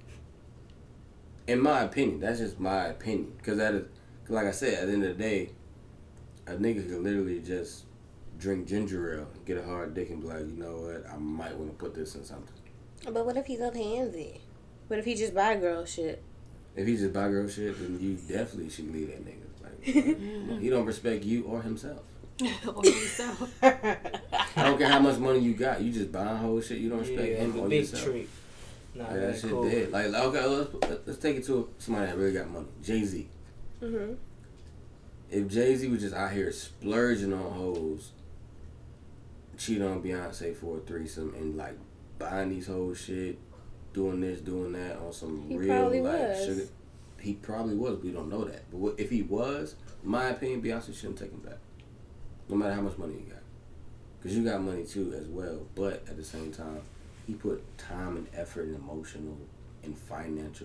In my opinion, that's just my opinion. Because, like I said, at the end of the day, a nigga could literally just drink ginger ale, get a hard dick, and be like, you know what, I might want to put this in something. But what if he's up handsy? What if he just buy girl shit? If he just buy girl shit, then you definitely should leave that nigga. Like, he don't respect you or himself. Or yourself. I don't care how much money you got. You just buying whole shit. You don't respect yeah, him the or big yourself. trick. Nah, Like, that that's shit cool. dead. Like, okay, let's, let's take it to somebody that really got money. Jay-Z. Mm-hmm. If Jay-Z was just out here splurging on hoes, cheat on Beyonce for a threesome, and, like, buying these whole shit, doing this, doing that on some He real, probably like, was. sugar. He probably was. We don't know that. But what, if he was, in my opinion, Beyonce shouldn't take him back. No matter how much money you got. Because you got money, too, as well. But, at the same time, he put time and effort and emotional and financial,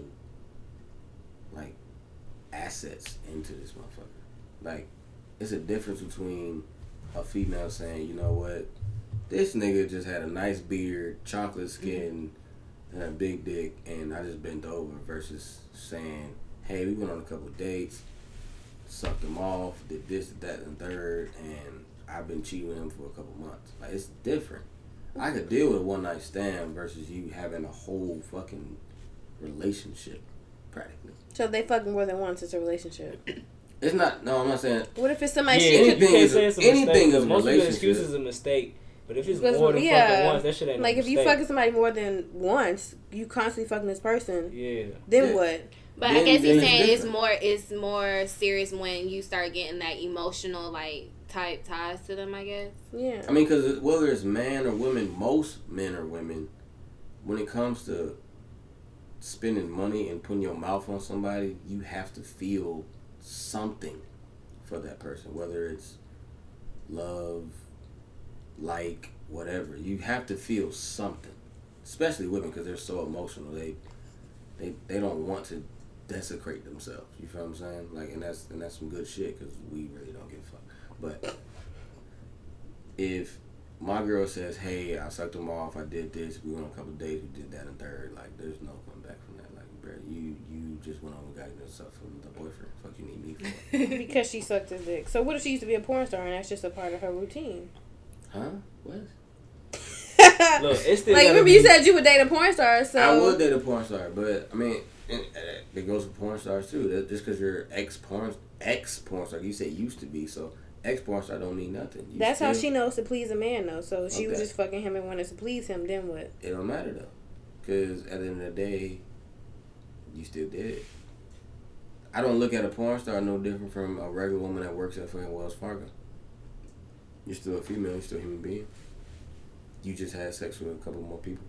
like, assets into this motherfucker. Like, it's a difference between a female saying, you know what, this nigga just had a nice beard, chocolate skin, and a big dick, and I just bent over, versus saying, hey, we went on a couple dates, sucked him off, did this, that, and third, and I've been cheating with him for a couple months. Like, it's different. I could deal with a one night stand versus you having a whole fucking relationship, practically. So if they fuck more than once, it's a relationship. It's not. No, I'm not saying. What if it's somebody Yeah, she you could, anything can't is a- say it's a anything mistake, is a 'cause most of the relationship. excuse is a mistake. But if it's Because, more than yeah, fucking once, that shit ain't like a if you mistake. fucking somebody more than once, you constantly fucking this person. Yeah. Then Yeah. what? But Then- I guess then he's it's saying it's different. more it's more serious when you start getting that emotional like type ties to them. I guess. Yeah. I mean, because whether it's man or woman, most men or women, when it comes to spending money and putting your mouth on somebody, you have to feel something for that person, whether it's love, like, whatever. You have to feel something. especially women, because they're so emotional. They they they don't want to desecrate themselves. You feel what I'm saying? Like, and that's and that's some good shit because we really don't give a fuck. But if my girl says, "Hey, I sucked him off. I did this. We went on a couple of days. We did that and third." Like, there's no coming back from that. Like, bro, you you just went on and got yourself from the boyfriend. Fuck, you need me for? Because she sucked his dick. So what if she used to be a porn star and that's just a part of her routine? Huh? What? Look, it's still like, gotta remember be, you said you would date a porn star, so I would date a porn star, but I mean, and, uh, it goes with porn stars too. That just because you're ex porn ex porn star, you say used to be, so ex porn star don't mean nothing. You That's still, how she knows to please a man, though. So she was Okay. just fucking him and wanted to please him. Then what? It don't matter though, because at the end of the day, you still did it. I don't look at a porn star no different from a regular woman that works at fucking Wells Fargo. You're still a female. You're still a human being. You just had sex with a couple more people.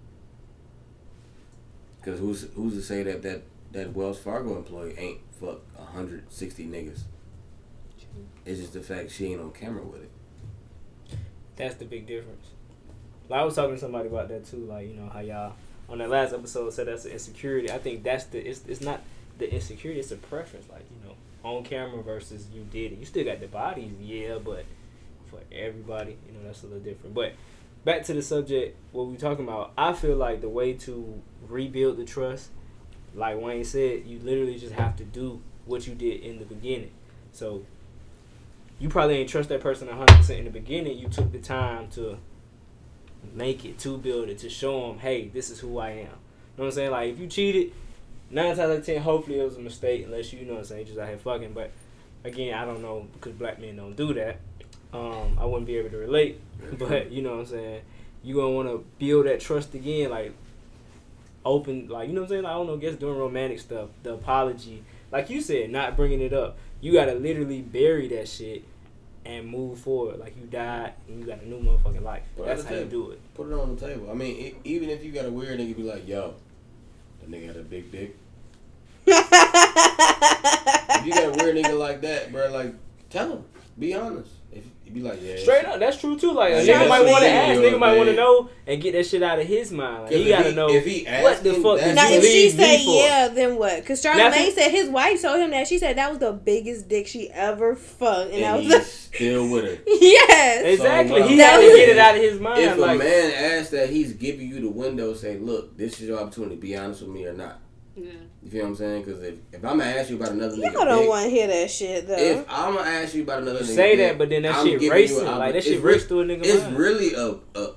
Because who's who's to say that, that that Wells Fargo employee ain't fuck one hundred sixty niggas? It's just the fact she ain't on camera with it. That's the big difference. Like, I was talking to somebody about that too. Like, you know how y'all on that last episode said that's an insecurity. I think that's the it's it's not the insecurity. It's a preference. Like, you know, on camera versus you did it. You still got the bodies, yeah, but for everybody, you know, that's a little different. But back to the subject, what we talking about, I feel like the way to rebuild the trust, like Wayne said, you literally just have to do what you did in the beginning. So you probably ain't trust that person one hundred percent in the beginning. You took the time to make it, to build it, to show them, hey, this is who I am. You know what I'm saying? Like, if you cheated, nine times out of ten, hopefully it was a mistake, unless you, you know what I'm saying, just out here fucking. But again, I don't know, because black men don't do that. Um, I wouldn't be able to relate, but you know what I'm saying. You gonna want to build that trust again, like open, like, you know what I'm saying. Like, I don't know, guess doing romantic stuff, the apology, like you said, not bringing it up. You gotta literally bury that shit and move forward. Like, you died and you got a new motherfucking life. Put That's it how on you the do it. Put it on the table. I mean, it, even if you got a weird nigga, be like, yo, that nigga had a big dick. If you got a weird nigga like that, bro, like, tell him. Be honest. If you be like, yeah, Straight up, that's true too. Like, a Yeah, nigga might want to yeah, ask, yeah, nigga might want to yeah. know and get that shit out of his mind. Like, he if gotta he- know if he what the asking, fuck that's- did Now, you if she leave say me for? yeah, then what? Because Now, Charlamagne if- said his wife told him that. She said that was the biggest dick she ever fucked. And, and that was he's the... still with her. Yes. Exactly. So, he well, had to get it out of his mind. If like, a man asks that, he's giving you the window, say, look, this is your opportunity. Be honest with me or not. Yeah. You feel what I'm saying? Because if, if I'm going to ask you about another Y'all nigga don't dick, want to hear that shit, though. if I'm going to ask you about another you nigga say dick, that, but then that I'm shit giving you racing. an Like, that oppor- shit it's race re- through a nigga It's mind. really a, a, a,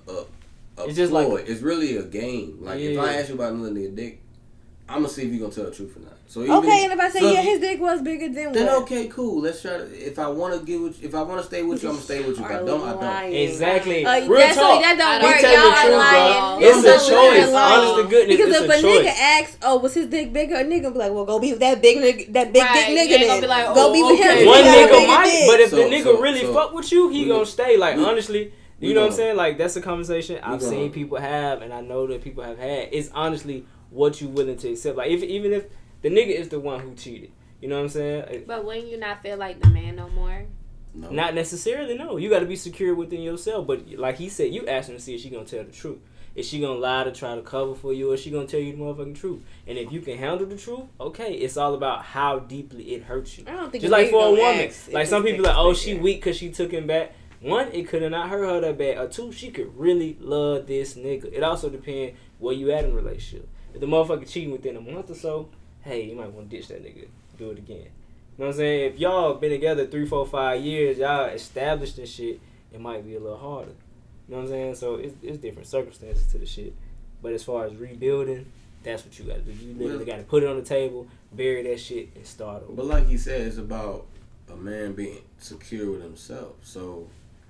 a It's just like- ploy. It's really a game. Like, if Yeah. I ask you about another nigga dick, I'm going to see if you going to tell the truth or not. So even Okay, and if I say, so yeah, if you- his dick was bigger than then what? okay, cool. Let's try to. If I want to get with, you, if I want to stay with you, I'm gonna stay with you. If I don't, I don't. Lying. Exactly. Uh, Real that's talk. that don't He work. telling Y'all the are truth, lying. bro. It's Y'all a choice. are lying. Honest to goodness, Because it's if a a choice. nigga asks, "Oh, was his dick bigger?" A nigga be like, "Well, go be with that big nigga, that big Right, dick you nigga ain't then. gonna be like, go oh, be with okay. him." One He got a nigga bigger might, dick. but if So- the nigga so- really so- fuck with you, he we gonna gonna- stay. Like, we- honestly, we you know what I'm gonna- saying? Like, that's a conversation I've gonna- seen people have, and I know that people have had. It's honestly what you willing to accept. Like, if even if the nigga is the one who cheated, you know what I'm saying? But when you not feel like the man no more? No. Not necessarily, no. You got to be secure within yourself. But like he said, you ask him to see if she gonna tell the truth. Is she gonna lie to try to cover for you, or is she gonna tell you the motherfucking truth? And if you can handle the truth, okay. It's all about how deeply it hurts you. I don't think Just a like nigga for a gonna woman, ask if like his some people dick like, is oh, bigger. she weak because she took him back. One, it could have not hurt her that bad. Or two, she could really love this nigga. It also depends where you at in a relationship. If the motherfucker cheating within a month or so, hey, you might want to ditch that nigga. Do it again. You know what I'm saying? If y'all been together three, four, five years, y'all established this shit, it might be a little harder. You know what I'm saying? So it's, it's different circumstances to the shit. But as far as rebuilding, that's what you got to do. You literally got to put it on the table, bury that shit, and start over. But like he said, it's about a man being secure with himself. So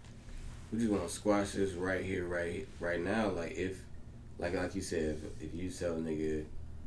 we just want to squash this right here, right, right now. Like if, like like you said, if, if you tell a nigga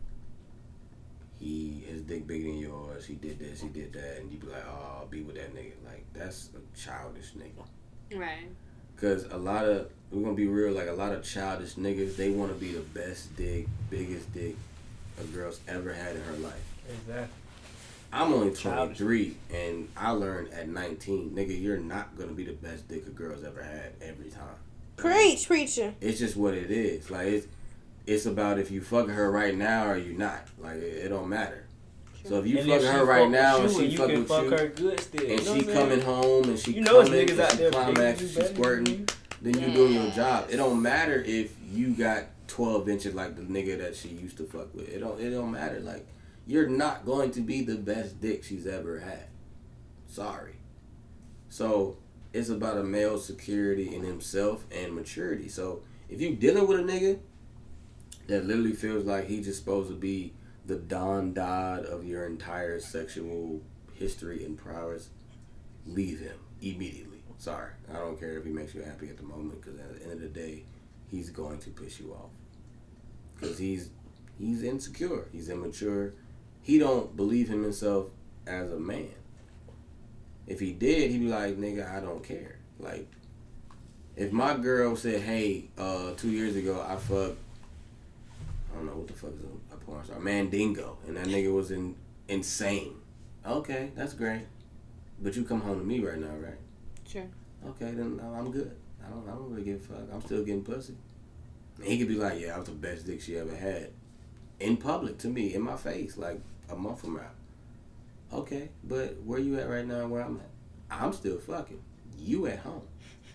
he his dick bigger than yours, he did this, he did that, and you be like, oh, I'll be with that nigga. Like that's a childish nigga. Right. Cause a lot of we're gonna be real, like a lot of childish niggas, they want to be the best dick, biggest dick a girl's ever had in her life. Exactly. I'm only Childish. twenty-three, and I learned at nineteen, nigga, you're not gonna be the best dick a girl's ever had every time. Preach, preacher. It's just what it is. Like it's it's about if you fucking her right now or you not. Like it, it don't matter. Sure. So if you and fucking her right now and she you fuck can with fuck you, her good still. and you know she coming home and she you know coming niggas out and she there climax and she squirting, then you Yeah. doing your job. It don't matter if you got twelve inches like the nigga that she used to fuck with. It don't. It don't matter. Like you're not going to be the best dick she's ever had. Sorry. So it's about a male's security in himself and maturity. So if you dealing with a nigga that literally feels like he's just supposed to be the Don Dodd of your entire sexual history and prowess, leave him immediately. Sorry. I don't care if he makes you happy at the moment, because at the end of the day, he's going to piss you off. Because he's, he's insecure. He's immature. He don't believe in himself as a man. If he did, he'd be like, nigga, I don't care. Like, if my girl said, hey, uh, two years ago, I fucked, I don't know, what the fuck is a, a porn star? Mandingo. And that nigga was in, insane. Okay, that's great. But you come home to me right now, right? Sure. Okay, then uh, I'm good. I don't, I don't really give a fuck. I'm still getting pussy. And he could be like, yeah, I was the best dick she ever had. In public, to me, in my face, like a month from now. Okay, but where you at right now and where I'm at? I'm still fucking. You at home.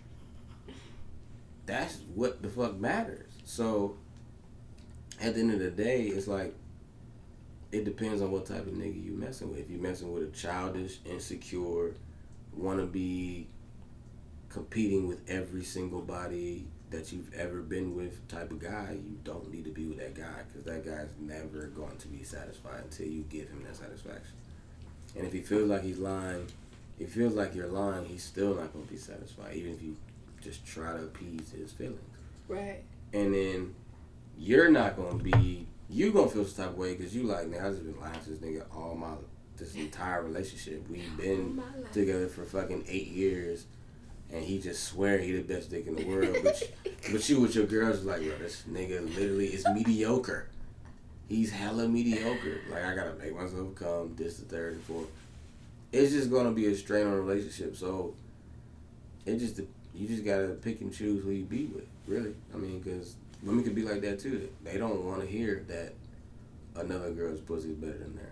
That's what the fuck matters. So, at the end of the day, it's like, it depends on what type of nigga you messing with. If you messing with a childish, insecure, wanna be competing with every single body that you've ever been with type of guy, you don't need to be with that guy, because that guy's never going to be satisfied until you give him that satisfaction. And if he feels like he's lying, if he feels like you're lying, he's still not going to be satisfied, even if you just try to appease his feelings. Right. And then you're not going to be, you going to feel some type of way, because you like, man, I just been lying to this nigga all my, this entire relationship. We've been together for fucking eight years. And he just swear he the best dick in the world, but you, but you with your girls like, yo, this nigga literally is mediocre. He's hella mediocre. Like, I gotta make myself come, this, the third, and fourth. It's just gonna be a strain on a relationship. So it just, you just gotta pick and choose who you be with, really. I mean, because women could be like that too. They don't want to hear that another girl's pussy is better than theirs.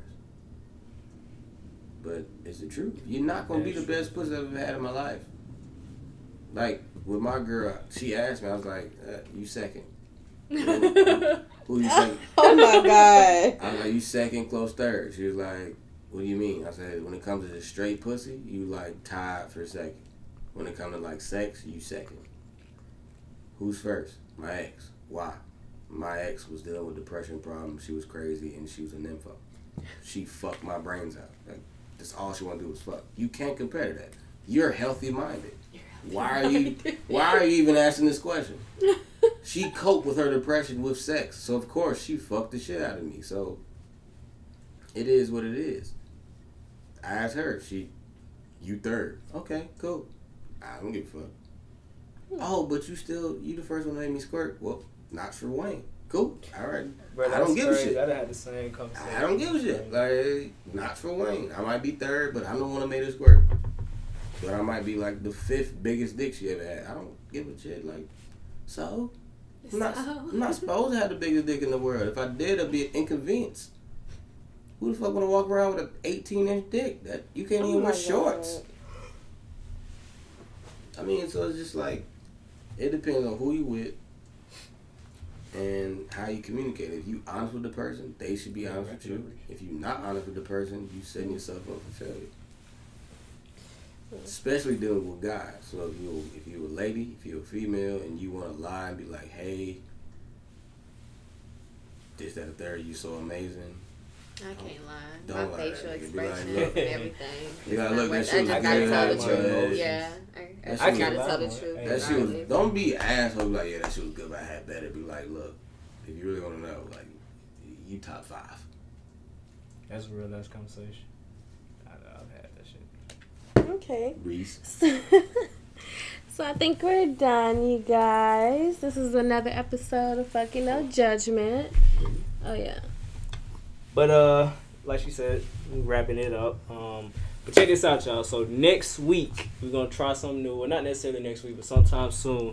But it's the truth. You're not gonna be the best pussy I've ever had in my life. Like, with my girl, she asked me, I was like, uh, you second. Who, who, who you second? Oh my God. I was like, you second, close third. She was like, what do you mean? I said, when it comes to the straight pussy, you like tied for second. When it comes to like sex, you second. Who's first? My ex. Why? My ex was dealing with depression problems. She was crazy and she was a nympho. She fucked my brains out. Like, that's all she want to do was fuck. You can't compare to that. You're healthy minded. Why are you why are you even asking this question? She coped with her depression with sex. So of course she fucked the shit out of me. So it is what it is. I asked her, she you third. Okay, cool. I don't give a fuck. Oh, but you still you the first one that made me squirt. Well, not for Wayne. Cool. Alright. I don't give a shit. I had the same conversation. I don't give a shit. Like, not for Wayne. I might be third, but I'm the one that made her squirt. But I might be like the fifth biggest dick she ever had. I don't give a shit. Like, so? I'm not, I'm not supposed to have the biggest dick in the world. If I did, it'd be an inconvenience. Who the fuck wanna walk around with an eighteen inch dick? That you can't Oh even my wear shorts. God. I mean, so it's just like, it depends on who you with and how you communicate. If you honest with the person, they should be honest with you. If you're not honest with the person, you setting yourself up for failure. Especially dealing with guys. So if you if you're a lady, if you're a female, and you want to lie and be like, "Hey, this, that, and third, you so amazing." I can't lie. Don't My lie. facial Be expression like, and everything. You gotta It's look, not that worth- shit I was just gotta tell the good. truth. Yeah. I, I That just shit gotta was- tell the truth. That That shit was, regardless. don't be asshole like, yeah, that shit was good, but I had better. Be like, look, if you really want to know, like, you top five. That's a real nice conversation. I, I've had that shit. Okay. Reese. So I think we're done, you guys. This is another episode of Fucking No Judgment. Oh, yeah. But uh, like she said, we wrapping it up. Um, but check this out, y'all. So next week we're gonna try something new. Well, not necessarily next week, but sometime soon.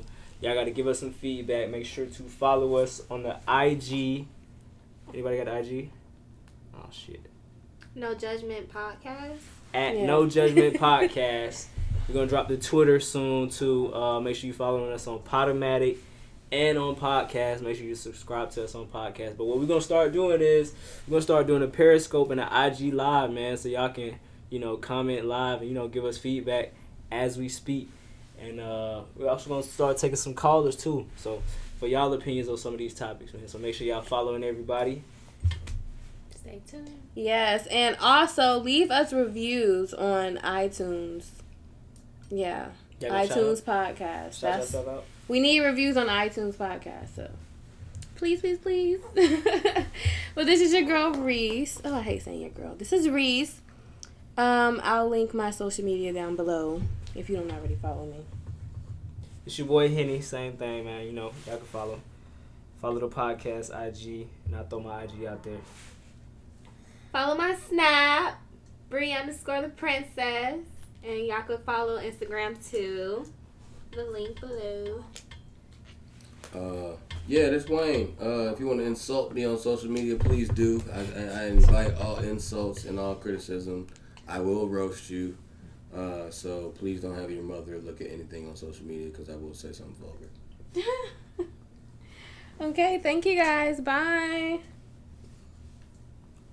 Y'all got to give us some feedback. Make sure to follow us on the I G. Anybody got the I G? Oh, shit. No Judgment Podcast. At Yeah. No Judgment Podcast. We're going to drop the Twitter soon, too. Uh, make sure you following us on Podomatic and on podcast. Make sure you subscribe to us on podcast. But what we're going to start doing is we're going to start doing a Periscope and an I G live, man, so y'all can, you know, comment live and, you know, give us feedback as we speak. And uh, we're also going to start taking some callers, too. So for y'all opinions on some of these topics, man. So make sure y'all following everybody. Stay tuned. Yes, and also leave us reviews on iTunes. Yeah, Yeah, go shout iTunes podcast. Shout That's yourself out. we need reviews on iTunes podcast. So please, please, please. Well, this is your girl Reese. Oh, I hate saying your girl. This is Reese. Um, I'll link my social media down below if you don't already follow me. It's your boy Henny. Same thing, man. You know, y'all can follow. Follow the podcast I G, and I'll throw my I G out there. Follow my Snap, Bree underscore the princess. And y'all could follow Instagram too. The link below. Uh, yeah, this Wayne. Uh, if you want to insult me on social media, please do. I, I, I invite all insults and all criticism. I will roast you. Uh, so please don't have your mother look at anything on social media because I will say something vulgar. Okay, thank you guys. Bye.